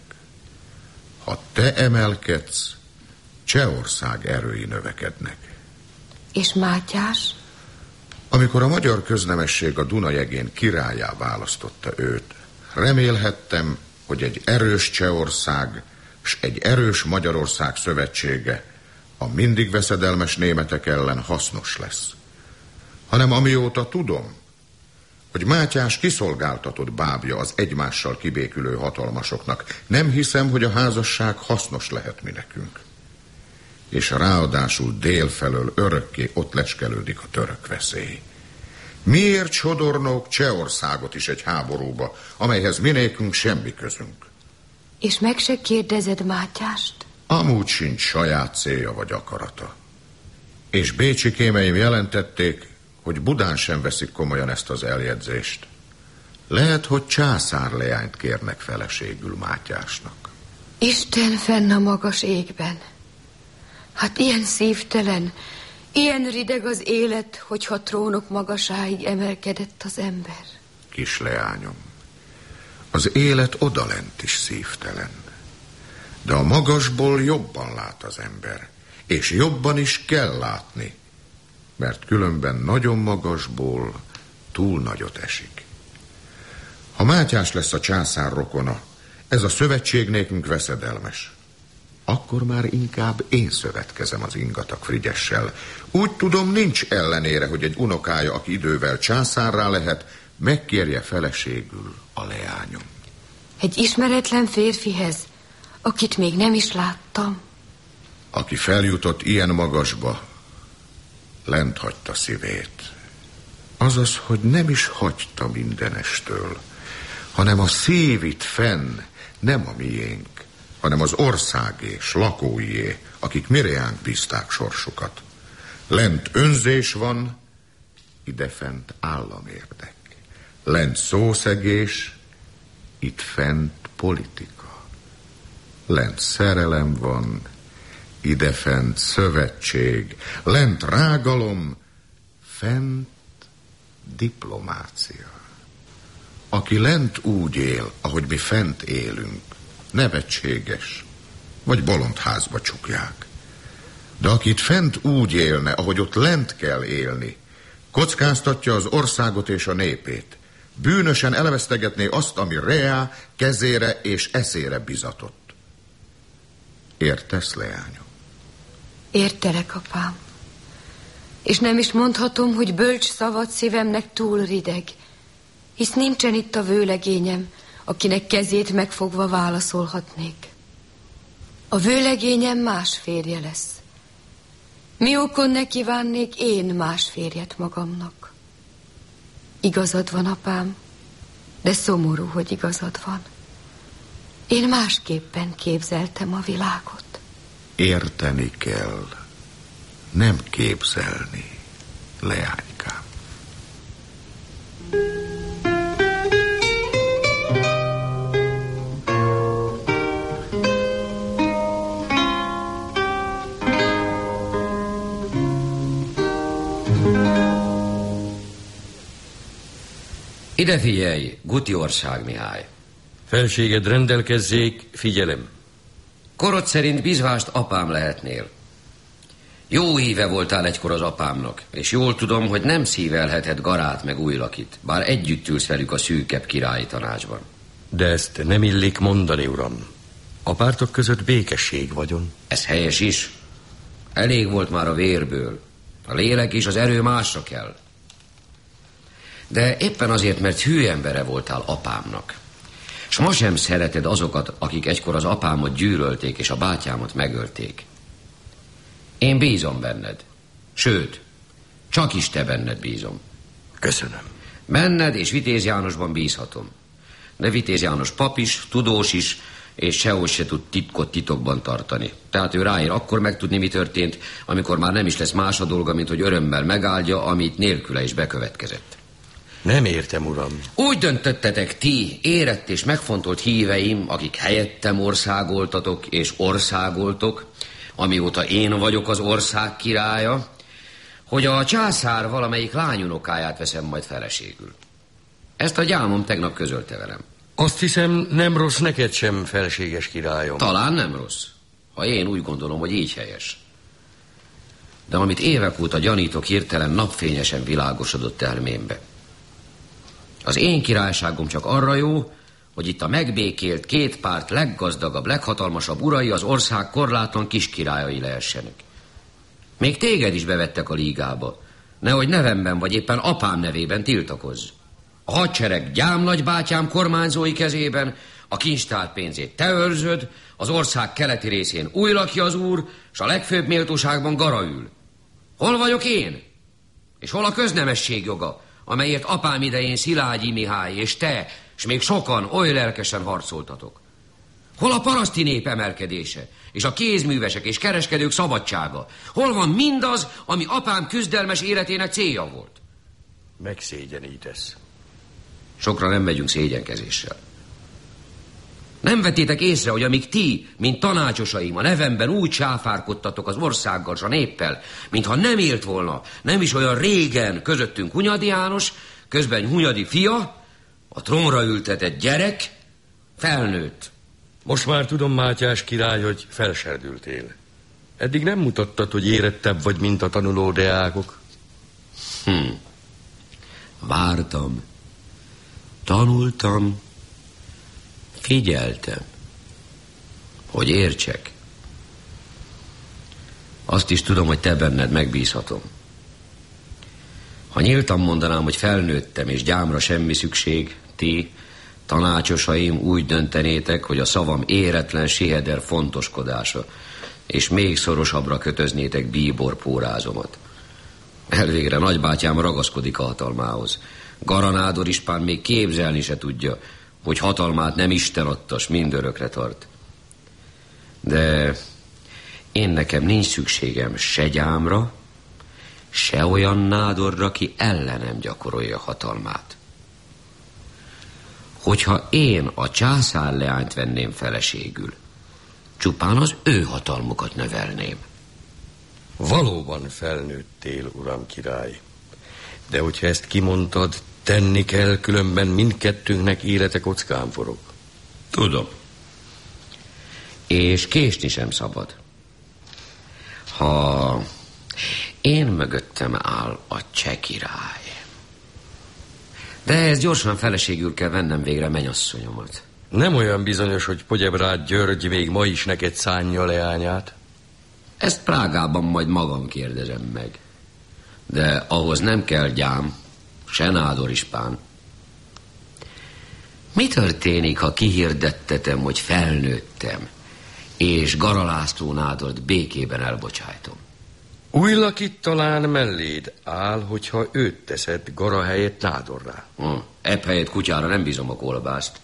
H: Ha te emelkedsz, Csehország erői növekednek.
I: És Mátyás?
H: Amikor a magyar köznemesség a Dunajegén királlyá választotta őt, remélhettem, hogy egy erős Csehország s egy erős Magyarország szövetsége a mindig veszedelmes németek ellen hasznos lesz. Hanem amióta tudom, hogy Mátyás kiszolgáltatott bábja az egymással kibékülő hatalmasoknak, nem hiszem, hogy a házasság hasznos lehet mi nekünk. És ráadásul délfelől örökké ott leskelődik a török veszély. Miért sodornók Csehországot is egy háborúba, amelyhez minékünk semmi közünk?
I: És meg se kérdezed Mátyást?
H: Amúgy sincs saját célja vagy akarata. És bécsi kémeim jelentették, hogy Budán sem veszik komolyan ezt az eljegyzést. Lehet, hogy császárleányt kérnek feleségül Mátyásnak.
I: Isten fenn a magas égben. Hát ilyen szívtelen, ilyen rideg az élet, hogyha trónok magasáig emelkedett az ember.
H: Kisleányom, az élet odalent is szívtelen. De a magasból jobban lát az ember, és jobban is kell látni, mert különben nagyon magasból túl nagyot esik. Ha Mátyás lesz a császár rokona, ez a szövetség nékünk veszedelmes. Akkor már inkább én szövetkezem az ingatag Frigyessel. Úgy tudom, nincs ellenére, hogy egy unokája, aki idővel császárrá lehet, megkérje feleségül a leányom.
I: Egy ismeretlen férfihez, akit még nem is láttam.
H: Aki feljutott ilyen magasba, lent hagyta szívét. Azaz, hogy nem is hagyta mindenestől, hanem a szív itt fenn, nem a miénk, hanem az országé, s lakóié, akik mireánk bízták sorsukat. Lent önzés van, idefent államérdek. Lent szószegés, itt fent politika. Lent szerelem van, idefent szövetség. Lent rágalom, fent diplomácia. Aki lent úgy él, ahogy mi fent élünk, nevetséges, vagy bolondházba csukják. De akit fent úgy élne, ahogy ott lent kell élni, kockáztatja az országot és a népét. Bűnösen elvesztegetné azt, ami reá, kezére és eszére bizatott. Értesz, leányom?
I: Értelek, apám. És nem is mondhatom, hogy bölcs szavad szívemnek túl rideg, hisz nincsen itt a vőlegényem, akinek kezét megfogva válaszolhatnék. A vőlegényem más férje lesz. Mi okon ne kívánnék én más férjet magamnak? Igazad van, apám, de szomorú, hogy igazad van. Én másképpen képzeltem a világot.
H: Érteni kell, nem képzelni, leánykám.
F: Ide figyelj, Gutiország Mihály.
J: Felséged rendelkezzék, figyelem.
F: Korod szerint bizvást apám lehetnél. Jó híve voltál egykor az apámnak, és jól tudom, hogy nem szívelheted Garát meg Újlakit, bár együtt ülsz velük a szűkebb királyi tanácsban.
J: De ezt nem illik mondani, uram. A pártok között békesség vagyon.
F: Ez helyes is. Elég volt már a vérből. A lélek és az erő másra kell. De éppen azért, mert hű embere voltál apámnak. S ma sem szereted azokat, akik egykor az apámot gyűlölték és a bátyámot megölték. Én bízom benned. Sőt, csak is te benned bízom.
J: Köszönöm.
F: Benned és Vitéz Jánosban bízhatom. De Vitéz János pap is, tudós is, és sehogy se tud titkot titokban tartani. Tehát ő ráér akkor megtudni, mi történt, amikor már nem is lesz más a dolga, mint hogy örömmel megáldja, amit nélküle is bekövetkezett.
J: Nem értem, uram.
F: Úgy döntöttetek ti, érett és megfontolt híveim, akik helyettem országoltatok és országoltok, amióta én vagyok az ország királya, hogy a császár valamelyik lányunokáját veszem majd feleségül. Ezt a gyámom tegnap közölte velem.
J: Azt hiszem, nem rossz neked sem, felséges királyom.
F: Talán nem rossz, ha én úgy gondolom, hogy így helyes. De amit évek óta gyanítok, hirtelen napfényesen világosodott elmémbe. Az én királyságom csak arra jó, hogy itt a megbékélt két párt leggazdagabb, leghatalmasabb urai az ország korlátlan kiskirályai lehessenek. Még téged is bevettek a lígába, nehogy nevemben vagy éppen apám nevében tiltakozz. A hadsereg gyámnagybátyám kormányzói kezében, a kincstár pénzét te őrzöd, az ország keleti részén Újlaki az úr, s a legfőbb méltóságban Gara ül. Hol vagyok én? És hol a köznemesség joga, amelyért apám idején Szilágyi Mihály és te, s még sokan oly lelkesen harcoltatok? Hol a paraszti nép emelkedése, és a kézművesek és kereskedők szabadsága? Hol van mindaz, ami apám küzdelmes életének célja volt?
J: Megszégyenítesz.
F: Sokra nem megyünk szégyenkezéssel. Nem vettétek észre, hogy amíg ti, mint tanácsosaim, a nevemben úgy sáfárkodtatok az országgal s a néppel, mintha nem élt volna, nem is olyan régen közöttünk Hunyadi János, közben Hunyadi fia, a trónra ültetett gyerek, felnőtt.
J: Most már tudom, Mátyás király, hogy felserdültél. Eddig nem mutattad, hogy érettebb vagy, mint a tanuló deákok.
F: Vártam, tanultam, figyeltem, hogy értsek. Azt is tudom, hogy te benned megbízhatom. Ha nyíltan mondanám, hogy felnőttem, és gyámra semmi szükség, ti, tanácsosaim, úgy döntenétek, hogy a szavam éretlen siheder fontoskodása, és még szorosabbra kötöznétek bíbor pórázomat. Elvégre nagybátyám ragaszkodik a hatalmához. Gara nádor ispán még képzelni se tudja, hogy hatalmát nem Isten adta, s mindörökre tart. De én nekem nincs szükségem se gyámra, se olyan nádorra, aki ellenem gyakorolja hatalmát. Hogyha én a császár leányt venném feleségül, csupán az ő hatalmukat növelném.
J: Valóban felnőttél, uram király. De hogyha ezt kimondtad, tenni kell, különben mindkettőnknek élete kockán forog.
F: Tudom. És késni sem szabad. Ha én mögöttem áll a cseh király. De ez gyorsan feleségül kell vennem végre mennyasszonyomat.
J: Nem olyan bizonyos, hogy Pogyebrád György még ma is neked szánja leányát?
F: Ezt Prágában majd magam kérdezem meg. De ahhoz nem kell gyám, se nádor ispán. Mi történik, ha kihirdettetem, hogy felnőttem, és Gara László nádort békében elbocsájtom?
J: Újlakit talán melléd áll, hogyha őt teszed Gara helyett nádorrá.
F: Ebb helyett kutyára nem bízom a kolbászt.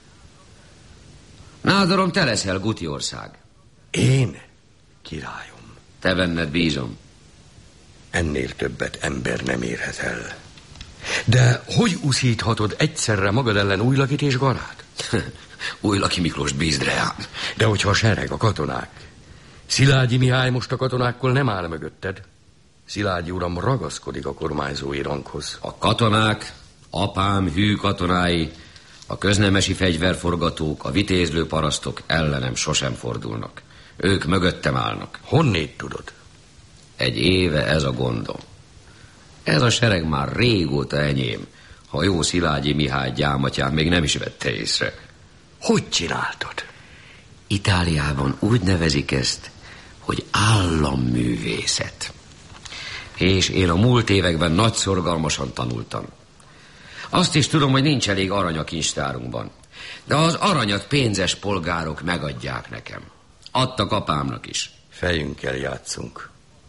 F: Nádorom, te leszel Gutiország.
J: Én, királyom?
F: Te benned bízom.
J: Ennél többet ember nem érhet el. De hogy uszíthatod egyszerre magad ellen Újlakit és Garát?
F: Újlaki Miklós bízd rám.
J: De hogyha a sereg, a katonák. Szilágyi Mihály most a katonákkal nem áll mögötted. Szilágyi uram ragaszkodik a kormányzói ranghoz.
F: A katonák, apám hű katonái, a köznemesi fegyverforgatók, a vitézlő parasztok ellenem sosem fordulnak. Ők mögöttem állnak.
J: Honnét tudod?
F: Egy éve ez a gondom. Ez a sereg már régóta enyém, ha jó Szilágyi Mihály gyámatyám még nem is vette észre.
J: Hogy csináltad?
F: Itáliában úgy nevezik ezt, hogy államművészet. És én a múlt években nagy szorgalmasan tanultam. Azt is tudom, hogy nincs elég arany a kincstárunkban, de az aranyat pénzes polgárok megadják nekem. Adtak apámnak is.
J: Fejünkkel játszunk.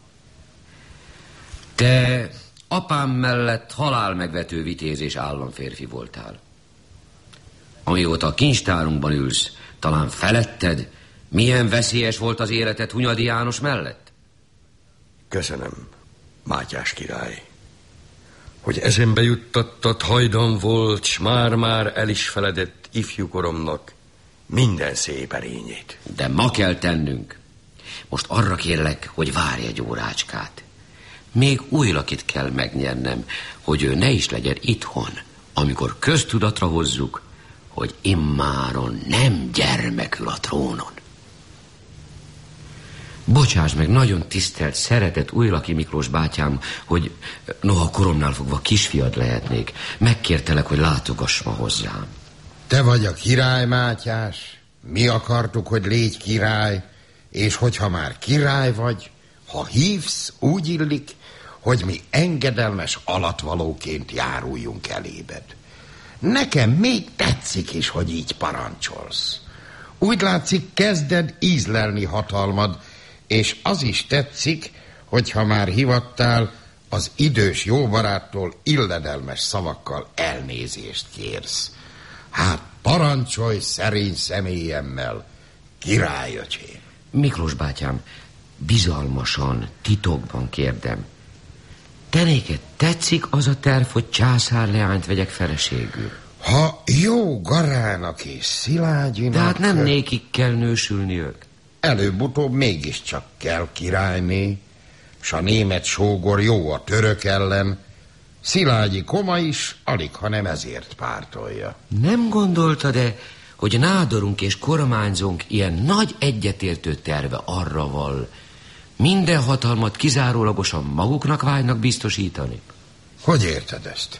F: Te apám mellett halálmegvető vitéz és államférfi voltál. Amióta a kincstárunkban ülsz, talán feletted, milyen veszélyes volt az életed Hunyadi János mellett?
J: Köszönöm, Mátyás király, hogy eszembe juttattad, hajdan volt, s már-már el is feledett ifjúkoromnak minden szép erényét.
F: De ma kell tennünk. Most arra kérlek, hogy várj egy órácskát. Még Újlakit kell megnyernem, hogy ő ne is legyen itthon, amikor köztudatra hozzuk, hogy immáron nem gyermekül a trónon. Bocsáss meg, nagyon tisztelt, szeretett Újlaki Miklós bátyám, hogy noha koromnál fogva kisfiad lehetnék, megkértelek, hogy látogass ma hozzám.
K: Te vagy a király, Mátyás. Mi akartuk, hogy légy király, és hogyha már király vagy, ha hívsz, úgy illik, hogy mi engedelmes alatvalóként járuljunk elébed. Nekem még tetszik is, hogy így parancsolsz. Úgy látszik, kezded ízlelni hatalmad, és az is tetszik, hogyha már hivattál, az idős jóbaráttól illedelmes szavakkal elnézést kérsz. Hát parancsolj szerény személyemmel, királyöcsém.
F: Miklós bátyám, bizalmasan, titokban kérdem. Te néked tetszik az a terv, hogy császár leányt vegyek feleségül?
K: Ha jó Garának és Szilágyinak...
F: De hát nem nékik kell nősülniük.
K: Előbb-utóbb mégiscsak kell királyné, s a német sógor jó a török ellen, Szilágyi koma is alig, ha nem ezért pártolja.
F: Nem gondoltad-e, hogy nádorunk és kormányzónk ilyen nagy egyetértő terve arra val, minden hatalmat kizárólagosan maguknak vágynak biztosítani?
K: Hogy érted ezt?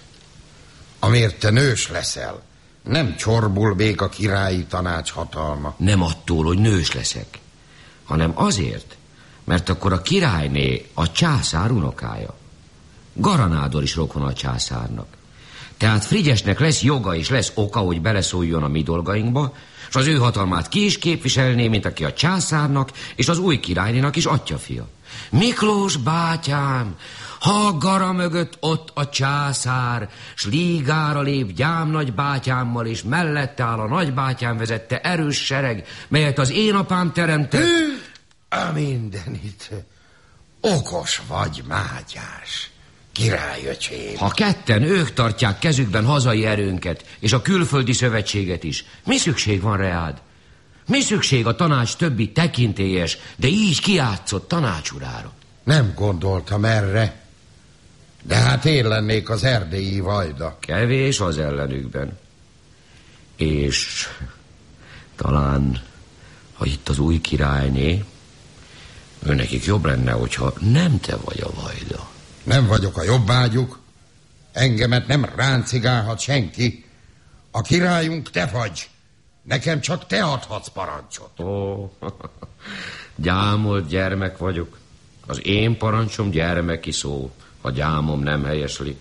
K: Amért te nős leszel, nem csorbul még a királyi tanács hatalma.
F: Nem attól, hogy nős leszek, hanem azért, mert akkor a királyné a császár unokája. Garanádor is rokon a császárnak. Tehát Frigyesnek lesz joga és lesz oka, hogy beleszóljon a mi dolgainkba, és az ő hatalmát ki is képviselné, mint aki a császárnak és az új királynénak is atyafia. Miklós bátyám, ha a Gara mögött ott a császár, s lígára lép gyámnagy bátyámmal, és mellette áll a nagybátyám vezette erős sereg, melyet az én apám teremtett...
K: A mindenit. Okos vagy, Mátyás, királyöcsém.
F: Ha ketten ők tartják kezükben hazai erőnket, és a külföldi szövetséget is, mi szükség van reád? Mi szükség a tanács többi tekintélyes, de így kijátszott tanácsurára?
K: Nem gondoltam erre, de hát én lennék az erdélyi vajda.
F: Kevés az ellenükben. És talán, ha itt az új királyné, őnekik jobb lenne, hogyha nem te vagy a vajda.
K: Nem vagyok a jobbágyuk, engemet nem ráncigálhat senki. A királyunk te vagy, nekem csak te adhatsz parancsot.
F: Ó, gyámolt gyermek vagyok. Az én parancsom gyermeki szó, ha gyámom nem helyesli.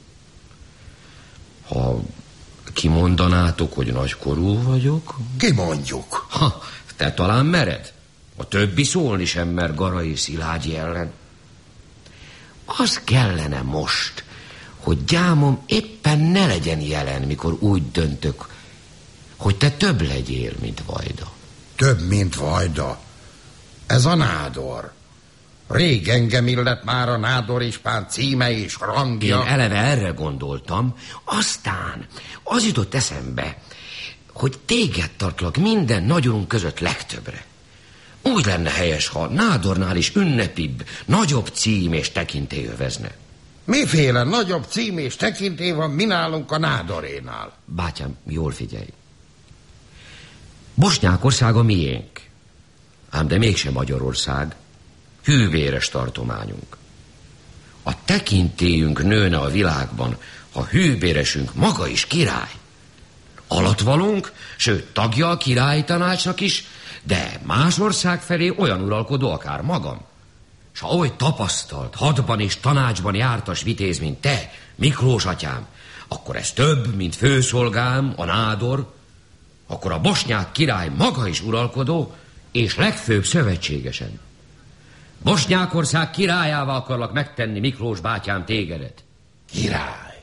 F: Ha kimondanátok, hogy nagykorú vagyok?
K: Kimondjuk.
F: Ha, te talán mered. A többi szólni sem mer Gara és Szilágyi ellen. Az kellene most, hogy gyámom éppen ne legyen jelen, mikor úgy döntök, hogy te több legyél, mint vajda.
K: Több, mint vajda? Ez a nádor. Rég engem illet már a nádorispán címe és rangja.
F: Én eleve erre gondoltam, aztán az jutott eszembe, hogy téged tartlak minden nagyurunk között legtöbbre. Úgy lenne helyes, ha nádornál is ünnepibb, nagyobb cím és tekintély övezne.
K: Miféle nagyobb cím és tekintély van mi nálunk a nádorénál?
F: Bátyám, jól figyelj. Bosnyákország a miénk, ám de mégsem Magyarország, hűvéres tartományunk. A tekintélyünk nőne a világban, ha hűvéresünk maga is király. Alatvalónk, sőt tagja a királyi tanácsnak is, de más ország felé olyan uralkodó, akár magam. S ha oly tapasztalt, hadban és tanácsban jártas vitéz, mint te, Miklós atyám, akkor ez több, mint főszolgám, a nádor, akkor a bosnyák király maga is uralkodó, és legfőbb szövetségesen. Bosnyákország királyává akarlak megtenni, Miklós bátyám, tégedet.
K: Király,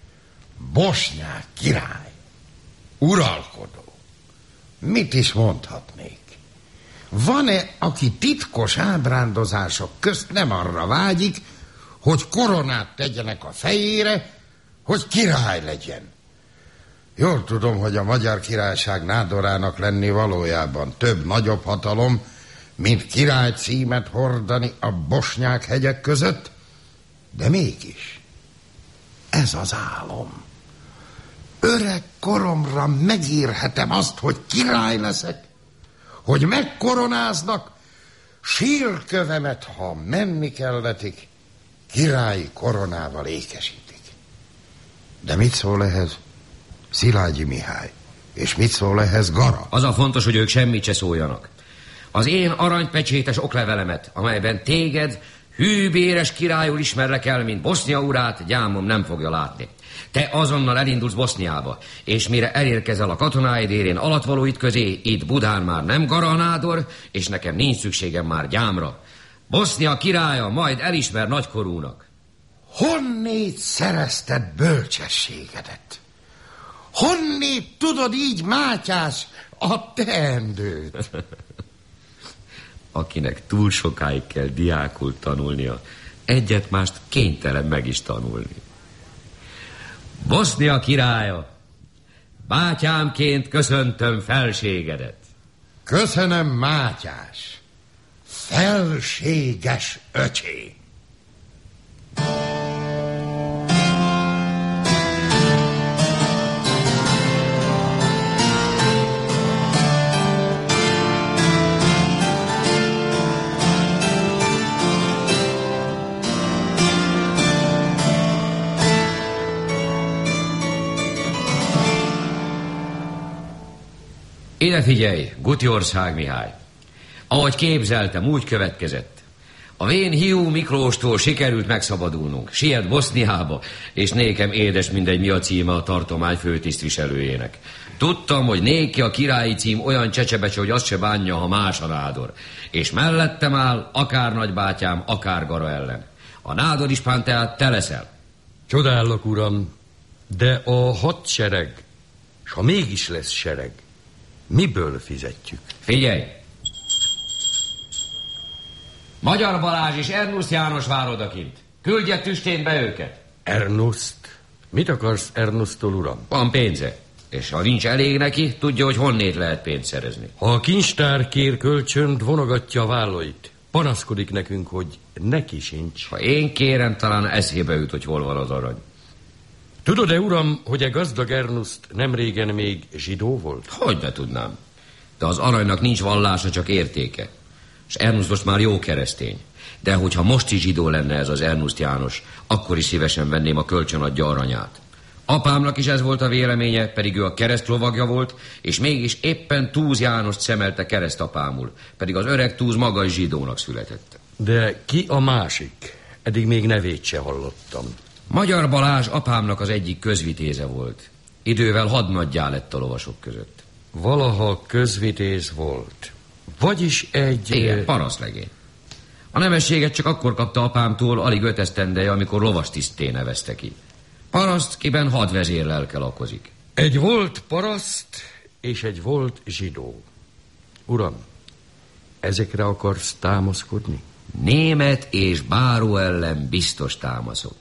K: bosnyák király, uralkodó. Mit is mondhatnék? Van-e, aki titkos ábrándozások közt nem arra vágyik, hogy koronát tegyenek a fejére, hogy király legyen? Jól tudom, hogy a Magyar Királyság nádorának lenni valójában több nagyobb hatalom, mint király címet hordani a bosnyák hegyek között, de mégis ez az álom. öreg koromra megírhetem azt, hogy király leszek, hogy megkoronáznak, sírkövemet, ha menni kell vetik, királyi koronával ékesítik. De mit szól ehhez Szilágyi Mihály? És mit szól ehhez Gara?
F: Az a fontos, hogy ők semmit se szóljanak. Az én aranypecsétes oklevelemet, amelyben téged hűbéres királyul ismerlek el, mint Bosznia urát, gyámom nem fogja látni. Te azonnal elindulsz Boszniába, és mire elérkezel a katonáid érén alattvalóid közé, itt Budán már nem Gara a nádor, és nekem nincs szükségem már gyámra. Bosznia királya majd elismer nagykorúnak.
K: Honnét szerezted bölcsességedet? Honnét tudod így, Mátyás, a teendőt?
F: Akinek túl sokáig kell diákul tanulnia, egyet-mást kénytelen meg is tanulni. Bosznia királya, bátyámként köszöntöm felségedet.
K: Köszönöm, Mátyás, felséges öcsém.
F: Ide figyelj, Gutiország Mihály. Ahogy képzeltem, úgy következett. A vén hiú Miklóstól sikerült megszabadulnunk. Siet Boszniába, és nékem édes mindegy, mi a címe a tartomány főtisztviselőjének. Tudtam, hogy néki a királyi cím olyan csecsebecse, hogy azt se bánja, ha más a nádor. És mellettem áll akár nagybátyám, akár Gara ellen. A nádor ispán tehát te leszel.
J: Csodálok, uram, de a hadsereg, s ha mégis lesz sereg, miből fizetjük?
F: Figyelj! Magyar Balázs és Ernuszt János vár odakint. Küldje tüstén be őket.
J: Ernuszt? Mit akarsz Ernusztól, uram?
F: Van pénze. És ha nincs elég neki, tudja, hogy honnét lehet pénzt szerezni.
J: Ha a kincstár kér kölcsönt, vonogatja a vállait. Panaszkodik nekünk, hogy neki sincs.
F: Ha én kérem, talán eszébe jut, hogy hol van az arany.
J: Tudod-e, uram, hogy a gazdag Ernuszt nem régen még zsidó volt?
F: Hogyne tudnám. De az aranynak nincs vallása, csak értéke. És Ernuszt most már jó keresztény. De hogyha most is zsidó lenne ez az Ernuszt János, akkor is szívesen venném a kölcsönadja aranyát. Apámnak is ez volt a véleménye, pedig ő a keresztlovagja volt, és mégis éppen Túz Jánost szemelte keresztapámul, pedig az öreg Túz maga is zsidónak született.
J: De ki a másik? Eddig még nevét se hallottam.
F: Magyar Balázs apámnak az egyik közvitéze volt. Idővel hadnaggyá lett a lovasok között.
J: Valaha közvitéz volt. Vagyis egy...
F: Igen, parasztlegény. A nemességet csak akkor kapta apámtól alig 5 esztendeje, amikor lovastisztté nevezte ki. Paraszt, kiben hadvezérlelke lakozik.
J: Egy volt paraszt és egy volt zsidó. Uram, ezekre akarsz támaszkodni?
F: Német és báró ellen biztos támaszok.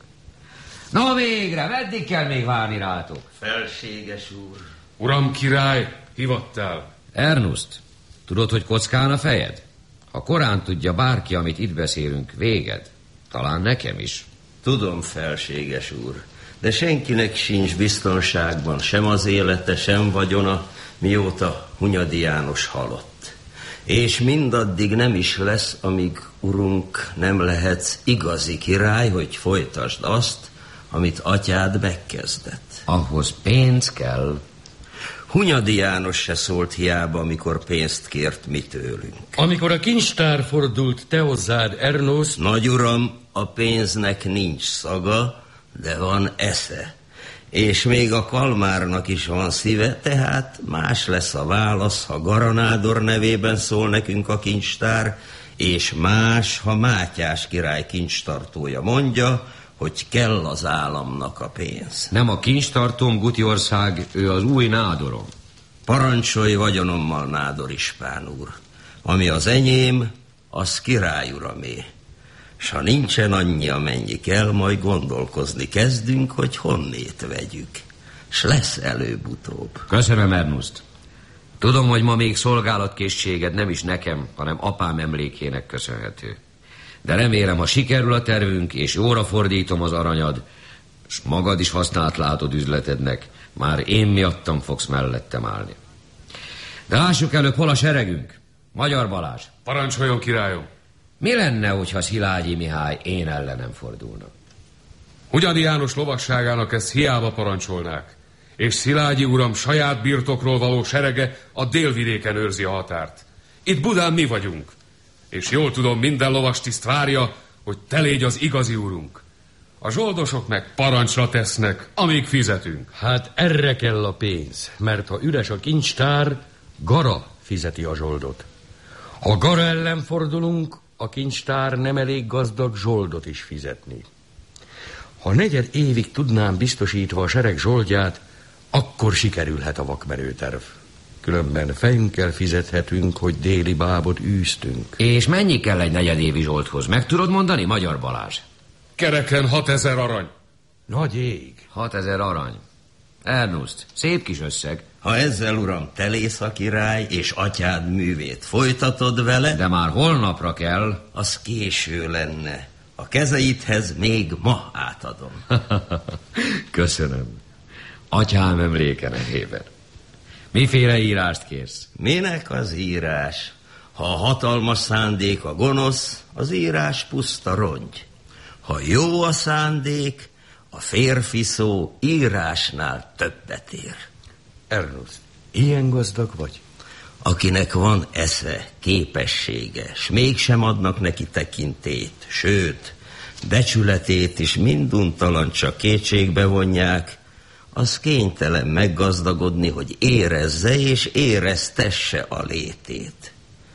F: Na végre, meddig kell még várni rátok?
L: Felséges úr.
J: Uram király, hivattál.
F: Ernuszt, tudod, hogy kockán a fejed? Ha korán tudja bárki, amit itt beszélünk, véged. Talán nekem is.
L: Tudom, felséges úr, de senkinek sincs biztonságban sem az élete, sem vagyona, mióta Hunyadi János halott. És mindaddig nem is lesz, amíg, urunk, nem lehetsz igazi király, hogy folytasd azt, amit atyád megkezdett.
F: Ahhoz pénz kell.
L: Hunyadi János se szólt hiába, amikor pénzt kért mi tőlünk.
J: Amikor a kincstár fordult te hozzád, Ernuszt...
L: Nagy uram, a pénznek nincs szaga, de van esze. És még a kalmárnak is van szíve, tehát más lesz a válasz, ha Garanádor nevében szól nekünk a kincstár, és más, ha Mátyás király kincstartója mondja, hogy kell az államnak a pénz.
F: Nem a kincstartóm, Gutiország, ő az új nádorom.
L: Parancsolj vagyonommal, nádor ispán úr. Ami az enyém, az király uramé. S ha nincsen annyi, amennyi kell, majd gondolkozni kezdünk, hogy honnét vegyük. S lesz előbb-utóbb.
F: Köszönöm, Ernuszt. Tudom, hogy ma még szolgálatkészséged nem is nekem, hanem apám emlékének köszönhető. De remélem, ha sikerül a tervünk, és jóra fordítom az aranyad, s magad is hasznát látod üzletednek, már én miattam fogsz mellettem állni. De lássuk előbb, hol a seregünk. Magyar Balázs.
M: Parancsoljon, királyom.
F: Mi lenne, hogyha Szilágyi Mihály én ellenem fordulna?
M: Hunyadi János lovasságának ezt hiába parancsolnák, és Szilágyi uram saját birtokról való serege a délvidéken őrzi a határt. Itt Budán mi vagyunk, és jól tudom, minden lovastiszt várja, hogy te légy az igazi urunk. A zsoldosok meg parancsra tesznek, amíg fizetünk.
J: Hát erre kell a pénz, mert ha üres a kincstár, Gara fizeti a zsoldot. Ha Gara ellen fordulunk, a kincstár nem elég gazdag zsoldot is fizetni. Ha negyed évig tudnám biztosítva a sereg zsoldját, akkor sikerülhet a vakmerőterv. Különben fejünkkel fizethetünk, hogy déli bábot űztünk.
F: És mennyi kell egy negyedévi zsoldhoz? Meg tudod mondani, Magyar Balázs?
M: Kereken 6000 arany.
J: Nagy ég.
F: 6000 arany. Ernust, szép kis összeg.
L: Ha ezzel, uram, telész a király, és atyád művét folytatod vele...
F: De már holnapra kell.
L: Az késő lenne. A kezeidhez még ma átadom.
F: Köszönöm. Atyám emléke nevében. Miféle írást kérsz?
L: Minek az írás? Ha a hatalmas szándék a gonosz, az írás puszta rongy. Ha jó a szándék, a férfi szó írásnál többet ér.
J: Ernust, ilyen gazdag vagy?
L: Akinek van esze, képessége, s mégsem adnak neki tekintét, sőt, becsületét is minduntalan csak kétségbe vonják, az kénytelen meggazdagodni, hogy érezze és éreztesse a létét.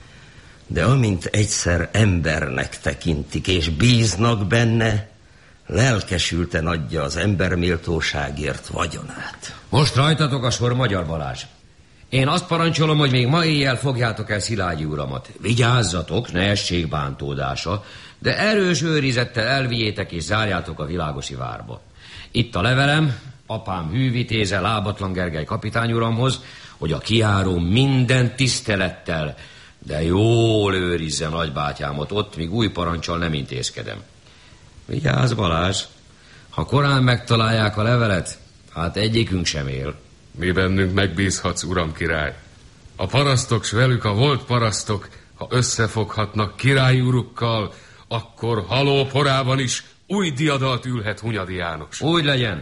L: De amint egyszer embernek tekintik és bíznak benne, lelkesülten adja az emberméltóságért vagyonát.
F: Most rajtatok a sor, Magyar Balázs. Én azt parancsolom, hogy még ma éjjel fogjátok el Szilágyi uramat. Vigyázzatok, ne essék bántódása, de erős őrizettel elvigyétek és zárjátok a Világosi várba. Itt a levelem, apám hűvitéze Lábatlan Gergely kapitányuramhoz, hogy a kijáró minden tisztelettel, de jól őrizze nagybátyámot ott, míg új parancsal nem intézkedem. Vigyázz, Balázs, ha korán megtalálják a levelet, hát egyikünk sem él.
M: Mi bennünk megbízhatsz, uram király. A parasztok s velük a volt parasztok, ha összefoghatnak királyi urukkal, akkor haló porában is új diadalt ülhet Hunyadi János.
F: Úgy legyen.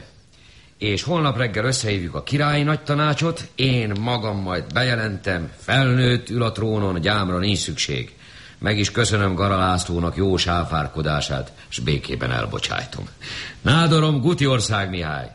F: És holnap reggel összehívjuk a királyi nagy tanácsot, én magam majd bejelentem, felnőtt ül a trónon, gyámra nincs szükség. Meg is köszönöm Gara Lászlónak jó sáfárkodását, s békében elbocsájtom. Nádorom Gutiország Mihály.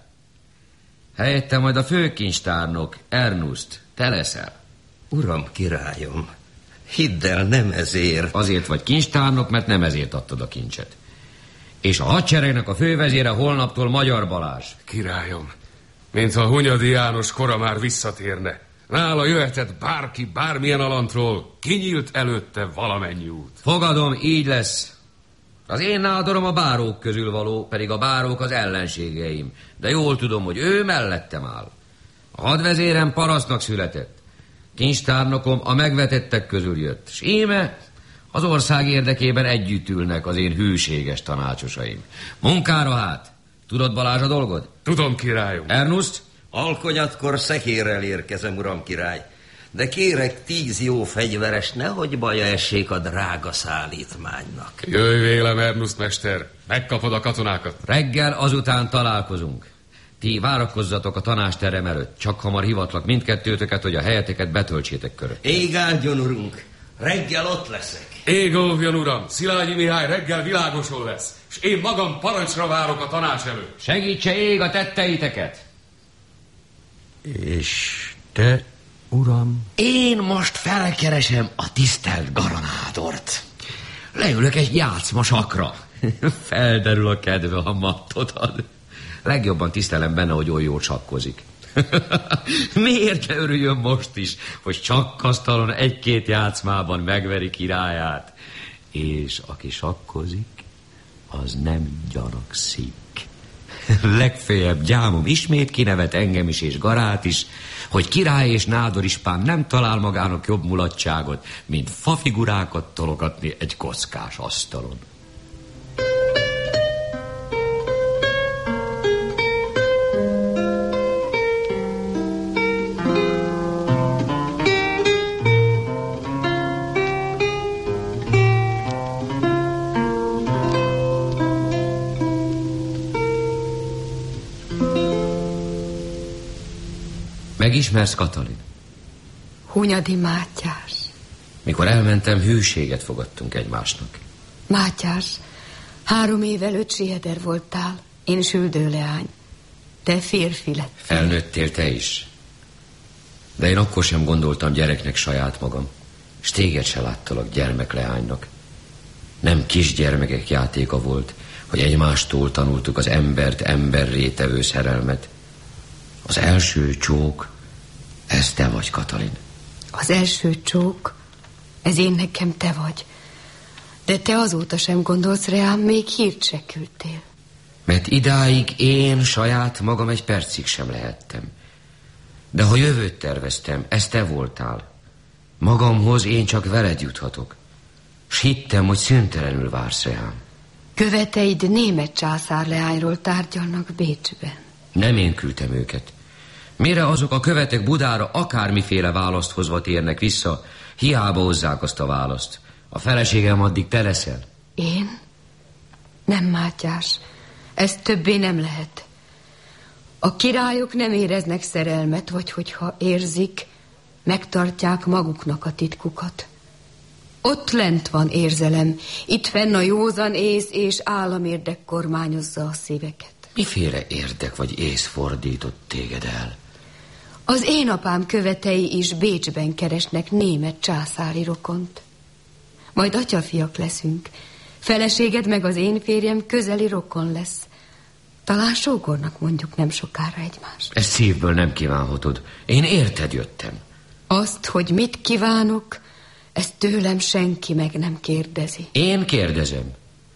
F: Helyette majd a főkincstárnok, Ernust, te leszel.
L: Uram, királyom, hidd el, nem ezért.
F: Azért vagy kincstárnok, mert nem ezért adtad a kincset. És a hadseregnek a fővezére holnaptól Magyar Balázs.
M: Királyom, mintha Hunyadi János kora már visszatérne. Nála jöhetett bárki, bármilyen alantról, kinyílt előtte valamennyi út.
F: Fogadom, így lesz. Az én nádorom a bárók közül való, pedig a bárók az ellenségeim. De jól tudom, hogy ő mellettem áll. A hadvezérem parasztnak született. Kincstárnokom a megvetettek közül jött. S íme az ország érdekében együtt ülnek az én hűséges tanácsosaim. Munkára hát. Tudod, Balázs, a dolgod?
M: Tudom, királyom.
F: Ernust?
L: Alkonyatkor szekérrel érkezem, uram király. De kérek 10 jó fegyveres, nehogy baja essék a drága szállítmánynak.
M: Jöjj vélem, Ernust mester, megkapod a katonákat.
F: Reggel azután találkozunk. Ti várakozzatok a tanácsterem előtt. Csak hamar hivatlak mindkettőtöket, hogy a helyeteket betöltsétek körött.
L: Ég áldjon, urunk, reggel ott leszek.
M: Ég óvjon, uram, Szilágyi Mihály reggel világosul lesz, és én magam parancsra várok a tanács előtt.
F: Segítse ég a tetteiteket.
J: És te, uram?
F: Én most felkeresem a tisztelt Garanádort. Leülök egy játszmasakra. Felderül a kedve, ha mattot ad. Legjobban tisztelem benne, hogy olyan jól sakkozik. Miért ne örüljön most is, hogy csakkasztalon 1-2 játszmában megveri királyát? És aki sakkozik, az nem gyanakszik. Legfeljebb gyámom ismét kinevet engem is és Garát is, hogy király és nádor ispán nem talál magának jobb mulatságot, mint fafigurákat tologatni egy kockás asztalon. Megismersz, Katalin?
I: Hunyadi Mátyás.
F: Mikor elmentem, hűséget fogadtunk egymásnak.
I: Mátyás, 3 év előtt siheder voltál, én süldőleány. Te férfi lettél.
F: Felnőttél te is. De én akkor sem gondoltam gyereknek saját magam, s téged se láttalak gyermekleánynak. Nem kisgyermekek játéka volt, hogy egymástól tanultuk az embert emberré tevő szerelmet. Az első csók, ez te vagy, Katalin.
I: Az első csók, ez én nekem te vagy. De te azóta sem gondolsz rám, még hírt se küldtél.
F: Mert idáig én saját magam egy percig sem lehettem. De ha jövőt terveztem, ez te voltál. Magamhoz én csak veled juthatok. S hittem, hogy szüntelenül vársz rám.
I: Követeid német császárleányról tárgyalnak Bécsben.
F: Nem én küldtem őket. Mire azok a követek Budára akármiféle választ hozva térnek vissza, hiába hozzák azt a választ. A feleségem addig te leszel.
I: Én? Nem, Mátyás. Ez többé nem lehet. A királyok nem éreznek szerelmet, vagy hogyha érzik, megtartják maguknak a titkukat. Ott lent van érzelem, itt fenn a józan ész és államérdek kormányozza a szíveket.
F: Miféle érdek vagy ész fordított téged el?
I: Az én apám követei is Bécsben keresnek német császári rokont. Majd atyafiak leszünk. Feleséged meg az én férjem közeli rokon lesz. Talán sógornak mondjuk nem sokára egymást.
F: Ezt szívből nem kívánhatod. Én érted jöttem.
I: Azt, hogy mit kívánok, ezt tőlem senki meg nem kérdezi.
F: Én kérdezem.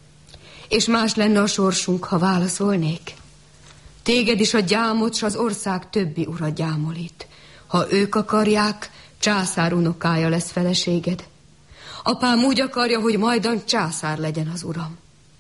I: És más lenne a sorsunk, ha válaszolnék. Téged is a gyámot, s az ország többi ura gyámolít. Ha ők akarják, császár unokája lesz feleséged. Apám úgy akarja, hogy majdan császár legyen az uram.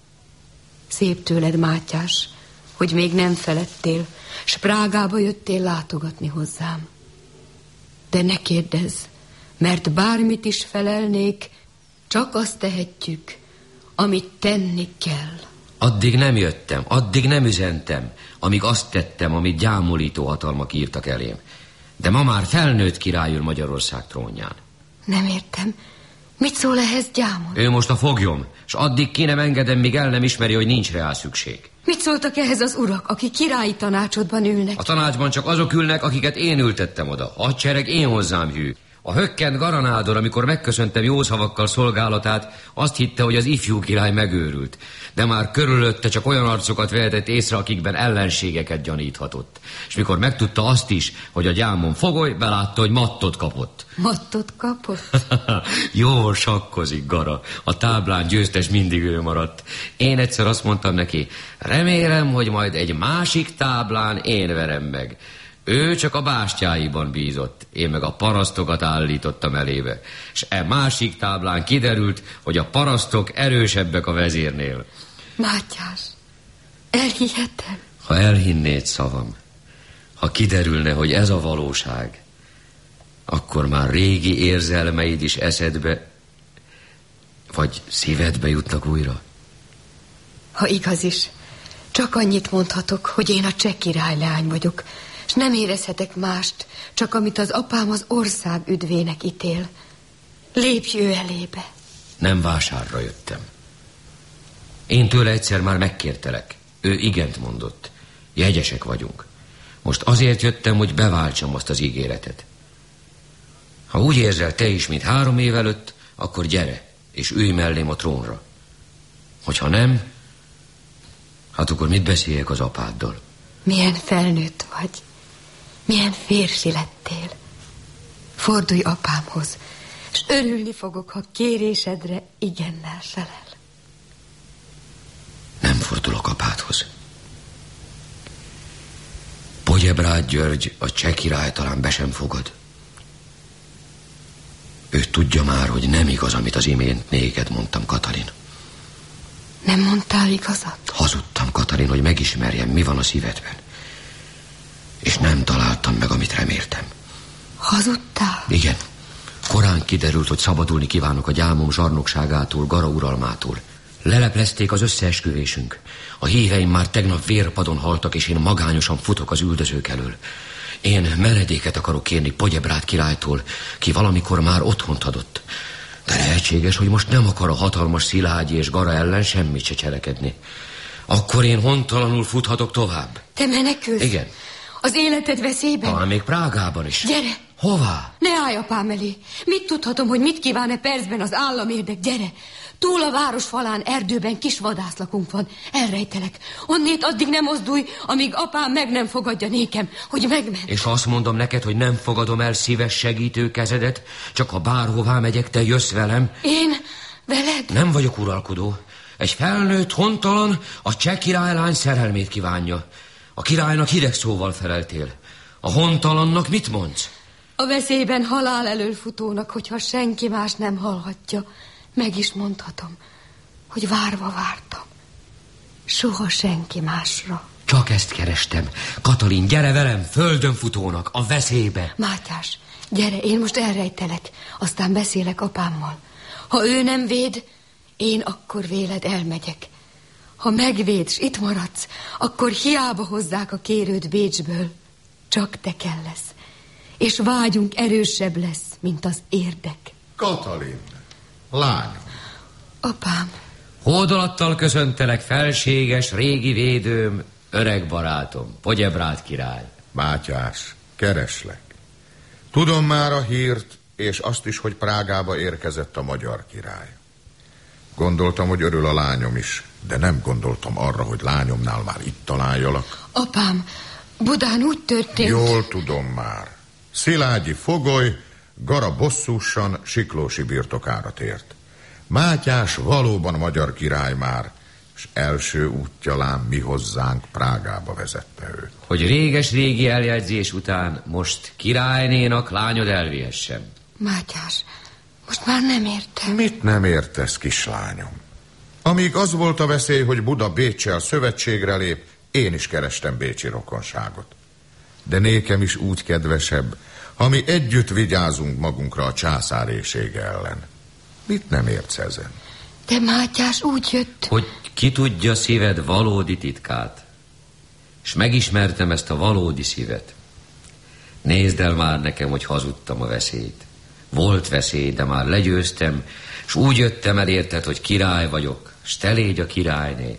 I: Szép tőled, Mátyás, hogy még nem feledtél, s Prágába jöttél látogatni hozzám. De ne kérdezz, mert bármit is felelnék, csak azt tehetjük, amit tenni kell.
F: Addig nem jöttem, addig nem üzentem, amíg azt tettem, amit gyámolító hatalmak írtak elém. De ma már felnőtt király ül Magyarország trónján.
I: Nem értem. Mit szól ehhez gyámon?
F: Ő most a foglyom, s addig ki nem engedem, míg el nem ismeri, hogy nincs rá szükség.
I: Mit szóltak ehhez az urak, akik királyi tanácsodban ülnek?
F: A tanácsban csak azok ülnek, akiket én ültettem oda. A hadsereg én hozzám hű. A hökkent Garanádor, amikor megköszöntem jó szavakkal szolgálatát, azt hitte, hogy az ifjú király megőrült. De már körülötte csak olyan arcokat vehetett észre, akikben ellenségeket gyaníthatott. És mikor megtudta azt is, hogy a gyámon fogoly, belátta, hogy mattot kapott.
I: Mattot kapott?
F: Jól sakkozik, Gara. A táblán győztes mindig ő maradt. Én egyszer azt mondtam neki, remélem, hogy majd egy másik táblán én verem meg. Ő csak a bástyáiban bízott, én meg a parasztokat állítottam elébe. És másik táblán kiderült, hogy a parasztok erősebbek a vezérnél.
I: Mátyás, elhihetem?
F: Ha elhinnéd szavam, ha kiderülne, hogy ez a valóság, akkor már régi érzelmeid is eszedbe, vagy szívedbe jutnak újra.
I: Ha igaz is, csak annyit mondhatok, hogy én a cseh királyleány vagyok, és nem érezhetek mást, csak amit az apám az ország üdvének ítél. Lépj ő elébe.
F: Nem vásárra jöttem. Én tőle egyszer már megkértelek. Ő igent mondott. Jegyesek vagyunk. Most azért jöttem, hogy beváltsam azt az ígéretet. Ha úgy érzel te is, mint 3 év előtt, akkor gyere, és ülj mellém a trónra. Hogyha nem, hát akkor mit beszéljek az apáddal?
I: Milyen felnőtt vagy. Milyen férfi lettél. Fordulj apámhoz, és örülni fogok, ha kérésedre igennel felel.
F: Nem fordulok apádhoz. Pogyebrád György, a cseh király talán be sem fogad. Ő tudja már, hogy nem igaz, amit az imént néked mondtam, Katalin.
I: Nem mondtál igazat?
F: Hazudtam, Katalin, hogy megismerjem, mi van a szívedben. És nem találtam meg, amit reméltem.
I: Hazudtál?
F: Igen. Korán kiderült, hogy szabadulni kívánok a gyámom zsarnokságától, Gara uralmától. Leleplezték az összeesküvésünk. A híveim már tegnap vérpadon haltak, és én magányosan futok az üldözők elől. Én menedéket akarok kérni Podjebrad királytól, ki valamikor már otthont adott. De lehetséges, hogy most nem akar a hatalmas Szilágyi és Gara ellen semmit se cselekedni. Akkor én hontalanul futhatok tovább.
I: Te menekülsz?
F: Igen.
I: Az életed veszélyben?
F: Talán még Prágában is.
I: Gyere!
F: Hová?
I: Ne állj apám elé. Mit tudhatom, hogy mit kíván-e percben az államérdek? Gyere! Túl a város falán, erdőben kis vadászlakunk van. Elrejtelek. Onnét addig nem mozdulj, amíg apám meg nem fogadja nékem, hogy megment.
F: És ha azt mondom neked, hogy nem fogadom el szíves segítő kezedet, csak ha bárhová megyek, te jössz velem.
I: Én? Veled?
F: Nem vagyok uralkodó. Egy felnőtt hontalan a cseh királylány szerelmét kívánja. A királynak hideg szóval feleltél. A hontalannak mit mondsz?
I: A veszélyben halál elől futónak, hogyha senki más nem hallhatja, meg is mondhatom, hogy várva vártam. Soha senki másra.
F: Csak ezt kerestem. Katalin, gyere velem, földön futónak, a veszélybe.
I: Mátyás, gyere, én most elrejtelek, aztán beszélek apámmal. Ha ő nem véd, én akkor véled elmegyek. Ha megvéd, s itt maradsz, akkor hiába hozzák a kérőt Bécsből. Csak te kell lesz. És vágyunk erősebb lesz, mint az érdek.
H: Katalin, lányom.
I: Apám.
F: Hódolattal köszöntelek, felséges, régi védőm, öreg barátom, Podjebrad király.
H: Mátyás, kereslek. Tudom már a hírt, és azt is, hogy Prágába érkezett a magyar király. Gondoltam, hogy örül a lányom is, de nem gondoltam arra, hogy lányomnál már itt találjalak.
I: Apám, Budán úgy történt...
H: Jól tudom már. Szilágyi fogoly, Gara bosszúsan Siklósi birtokára tért. Mátyás valóban magyar király már, és első útjalán mi hozzánk Prágába vezette őt.
F: Hogy réges-régi eljegyzés után most királynénak lányod elvihessen.
I: Mátyás, most már nem értem.
H: Mit nem értesz, kislányom? Amíg az volt a veszély, hogy Buda Béccsel szövetségre lép, én is kerestem bécsi rokonságot. De nékem is úgy kedvesebb, ha mi együtt vigyázunk magunkra a császáréség ellen. Mit nem értsz ezen?
I: De Mátyás úgy jött...
F: Hogy ki tudja szíved valódi titkát. És megismertem ezt a valódi szívet. Nézd el már nekem, hogy hazudtam a veszélyt. Volt veszély, de már legyőztem, és úgy jöttem el érted, hogy király vagyok, s te légy a királyné.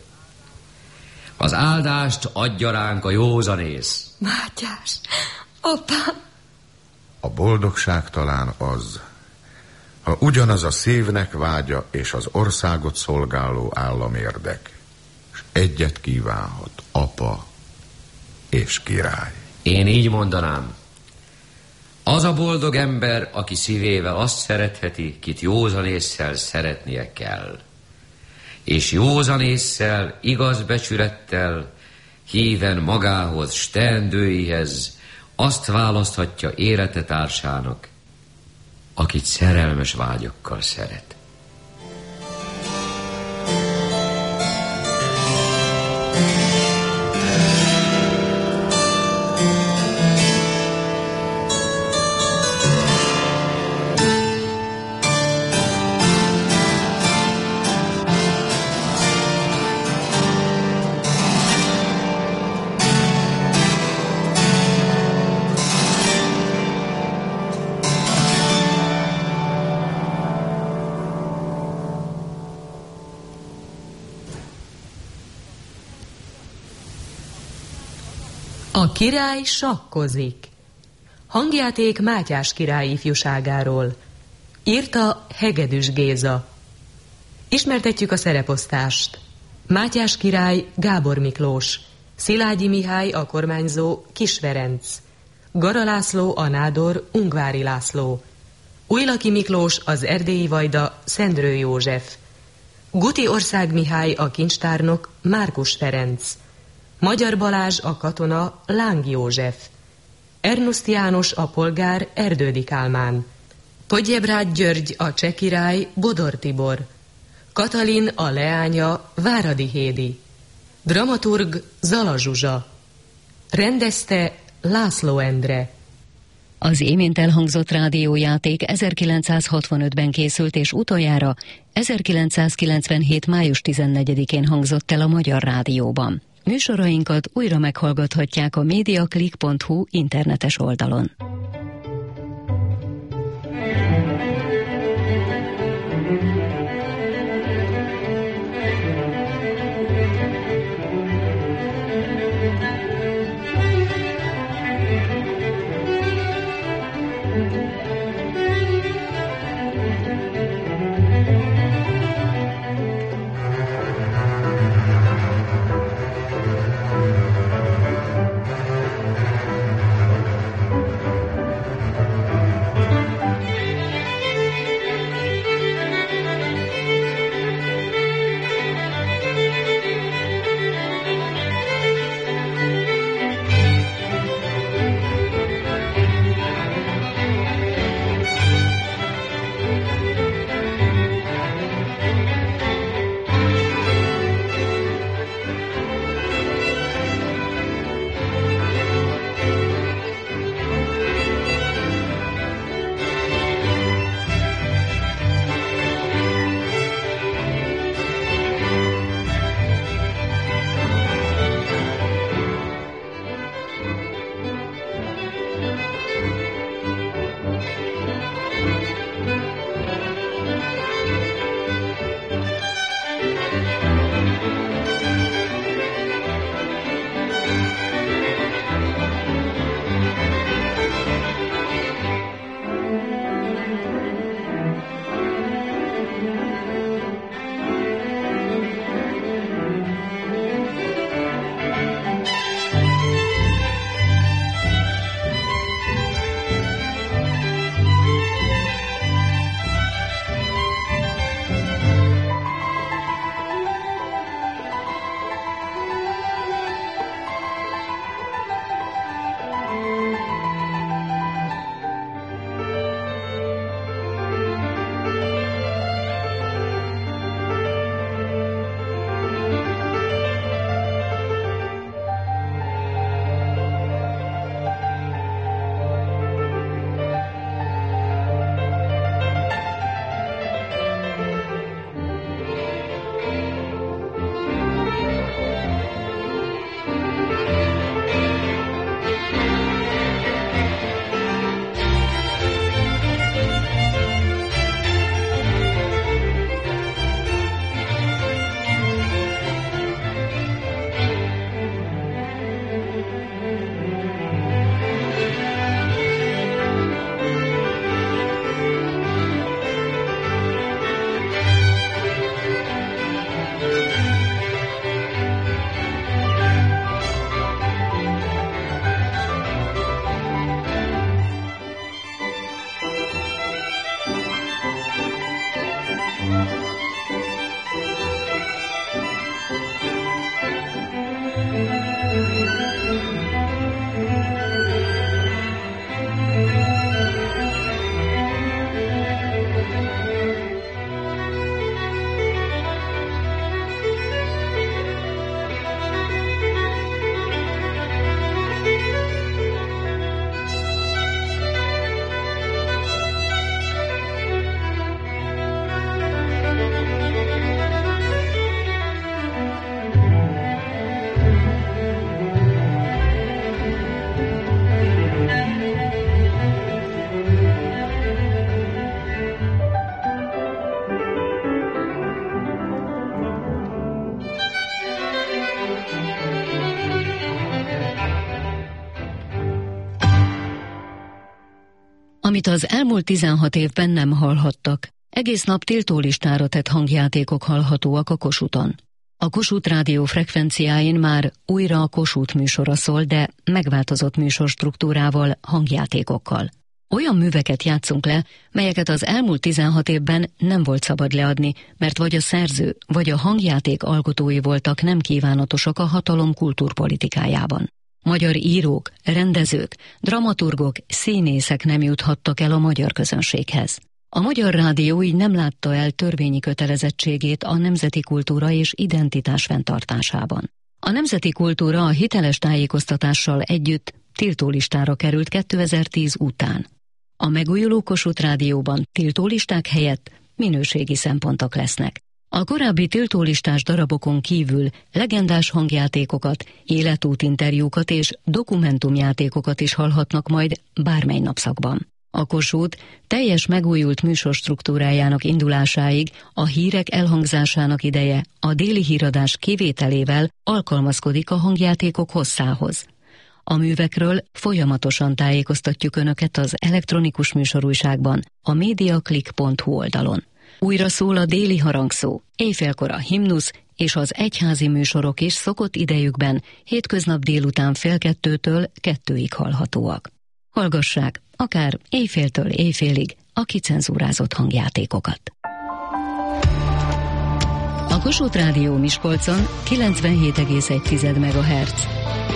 F: Az áldást adja ránk a józanész.
I: Mátyás, apám.
H: A boldogság talán az, ha ugyanaz a szívnek vágya és az országot szolgáló államérdek, és egyet kívánhat apa és király.
F: Én így mondanám. Az a boldog ember, aki szívével azt szeretheti, kit józanésszel szeretnie kell. És józanésszel, igaz becsülettel, híven magához, s teendőihez azt választhatja élete társának, akit szerelmes vágyokkal szeret.
N: A király sakkozik. Hangjáték Mátyás király ifjúságáról. Írta Hegedűs Géza. Ismertetjük a szereposztást. Mátyás király Gábor Miklós, Szilágyi Mihály a kormányzó Kiss Ferenc, Gara László a nádor Ungvári László, Újlaki Miklós az erdélyi vajda Szendrő József, Guti Ország Mihály a kincstárnok Márkus Ferenc, Magyar Balázs a katona Láng József, Ernuszt János a polgár Erdődy Kálmán, Podjebrad György a cseh király Bodor Tibor, Katalin a leánya Váradi Hédi, dramaturg Zala Zsuzsa, rendezte László Endre.
A: Az imént elhangzott rádiójáték 1965-ben készült, és utoljára 1997. május 14-én hangzott el a Magyar Rádióban. Műsorainkat újra meghallgathatják a mediaclick.hu internetes oldalon. Amit az elmúlt 16 évben nem hallhattak, egész nap tiltólistára tett hangjátékok hallhatóak a Kossuthon. A Kossuth Rádió frekvenciáin már újra a Kossuth műsora szól, de megváltozott műsorstruktúrával, hangjátékokkal. Olyan műveket játszunk le, melyeket az elmúlt 16 évben nem volt szabad leadni, mert vagy a szerző, vagy a hangjáték alkotói voltak nem kívánatosak a hatalom kultúrpolitikájában. Magyar írók, rendezők, dramaturgok, színészek nem juthattak el a magyar közönséghez. A Magyar Rádió így nem látta el törvényi kötelezettségét a nemzeti kultúra és identitás fenntartásában. A nemzeti kultúra a hiteles tájékoztatással együtt tiltólistára került 2010 után. A megújuló Kossuth Rádióban tiltólisták helyett minőségi szempontok lesznek. A korábbi tiltólistás darabokon kívül legendás hangjátékokat, életútinterjúkat és dokumentumjátékokat is hallhatnak majd bármely napszakban. A Kossuth teljes megújult műsorstruktúrájának indulásáig a hírek elhangzásának ideje a déli híradás kivételével alkalmazkodik a hangjátékok hosszához. A művekről folyamatosan tájékoztatjuk Önöket az elektronikus műsorújságban, a mediaclick.hu oldalon. Újra szól a déli harangszó, éjfélkor a himnusz és az egyházi műsorok is szokott idejükben hétköznap délután 1:30-től 2-ig hallhatóak. Hallgassák akár éjféltől éjfélig a kicenzúrázott hangjátékokat. A Kossuth Rádió Miskolcon 97,1 MHz.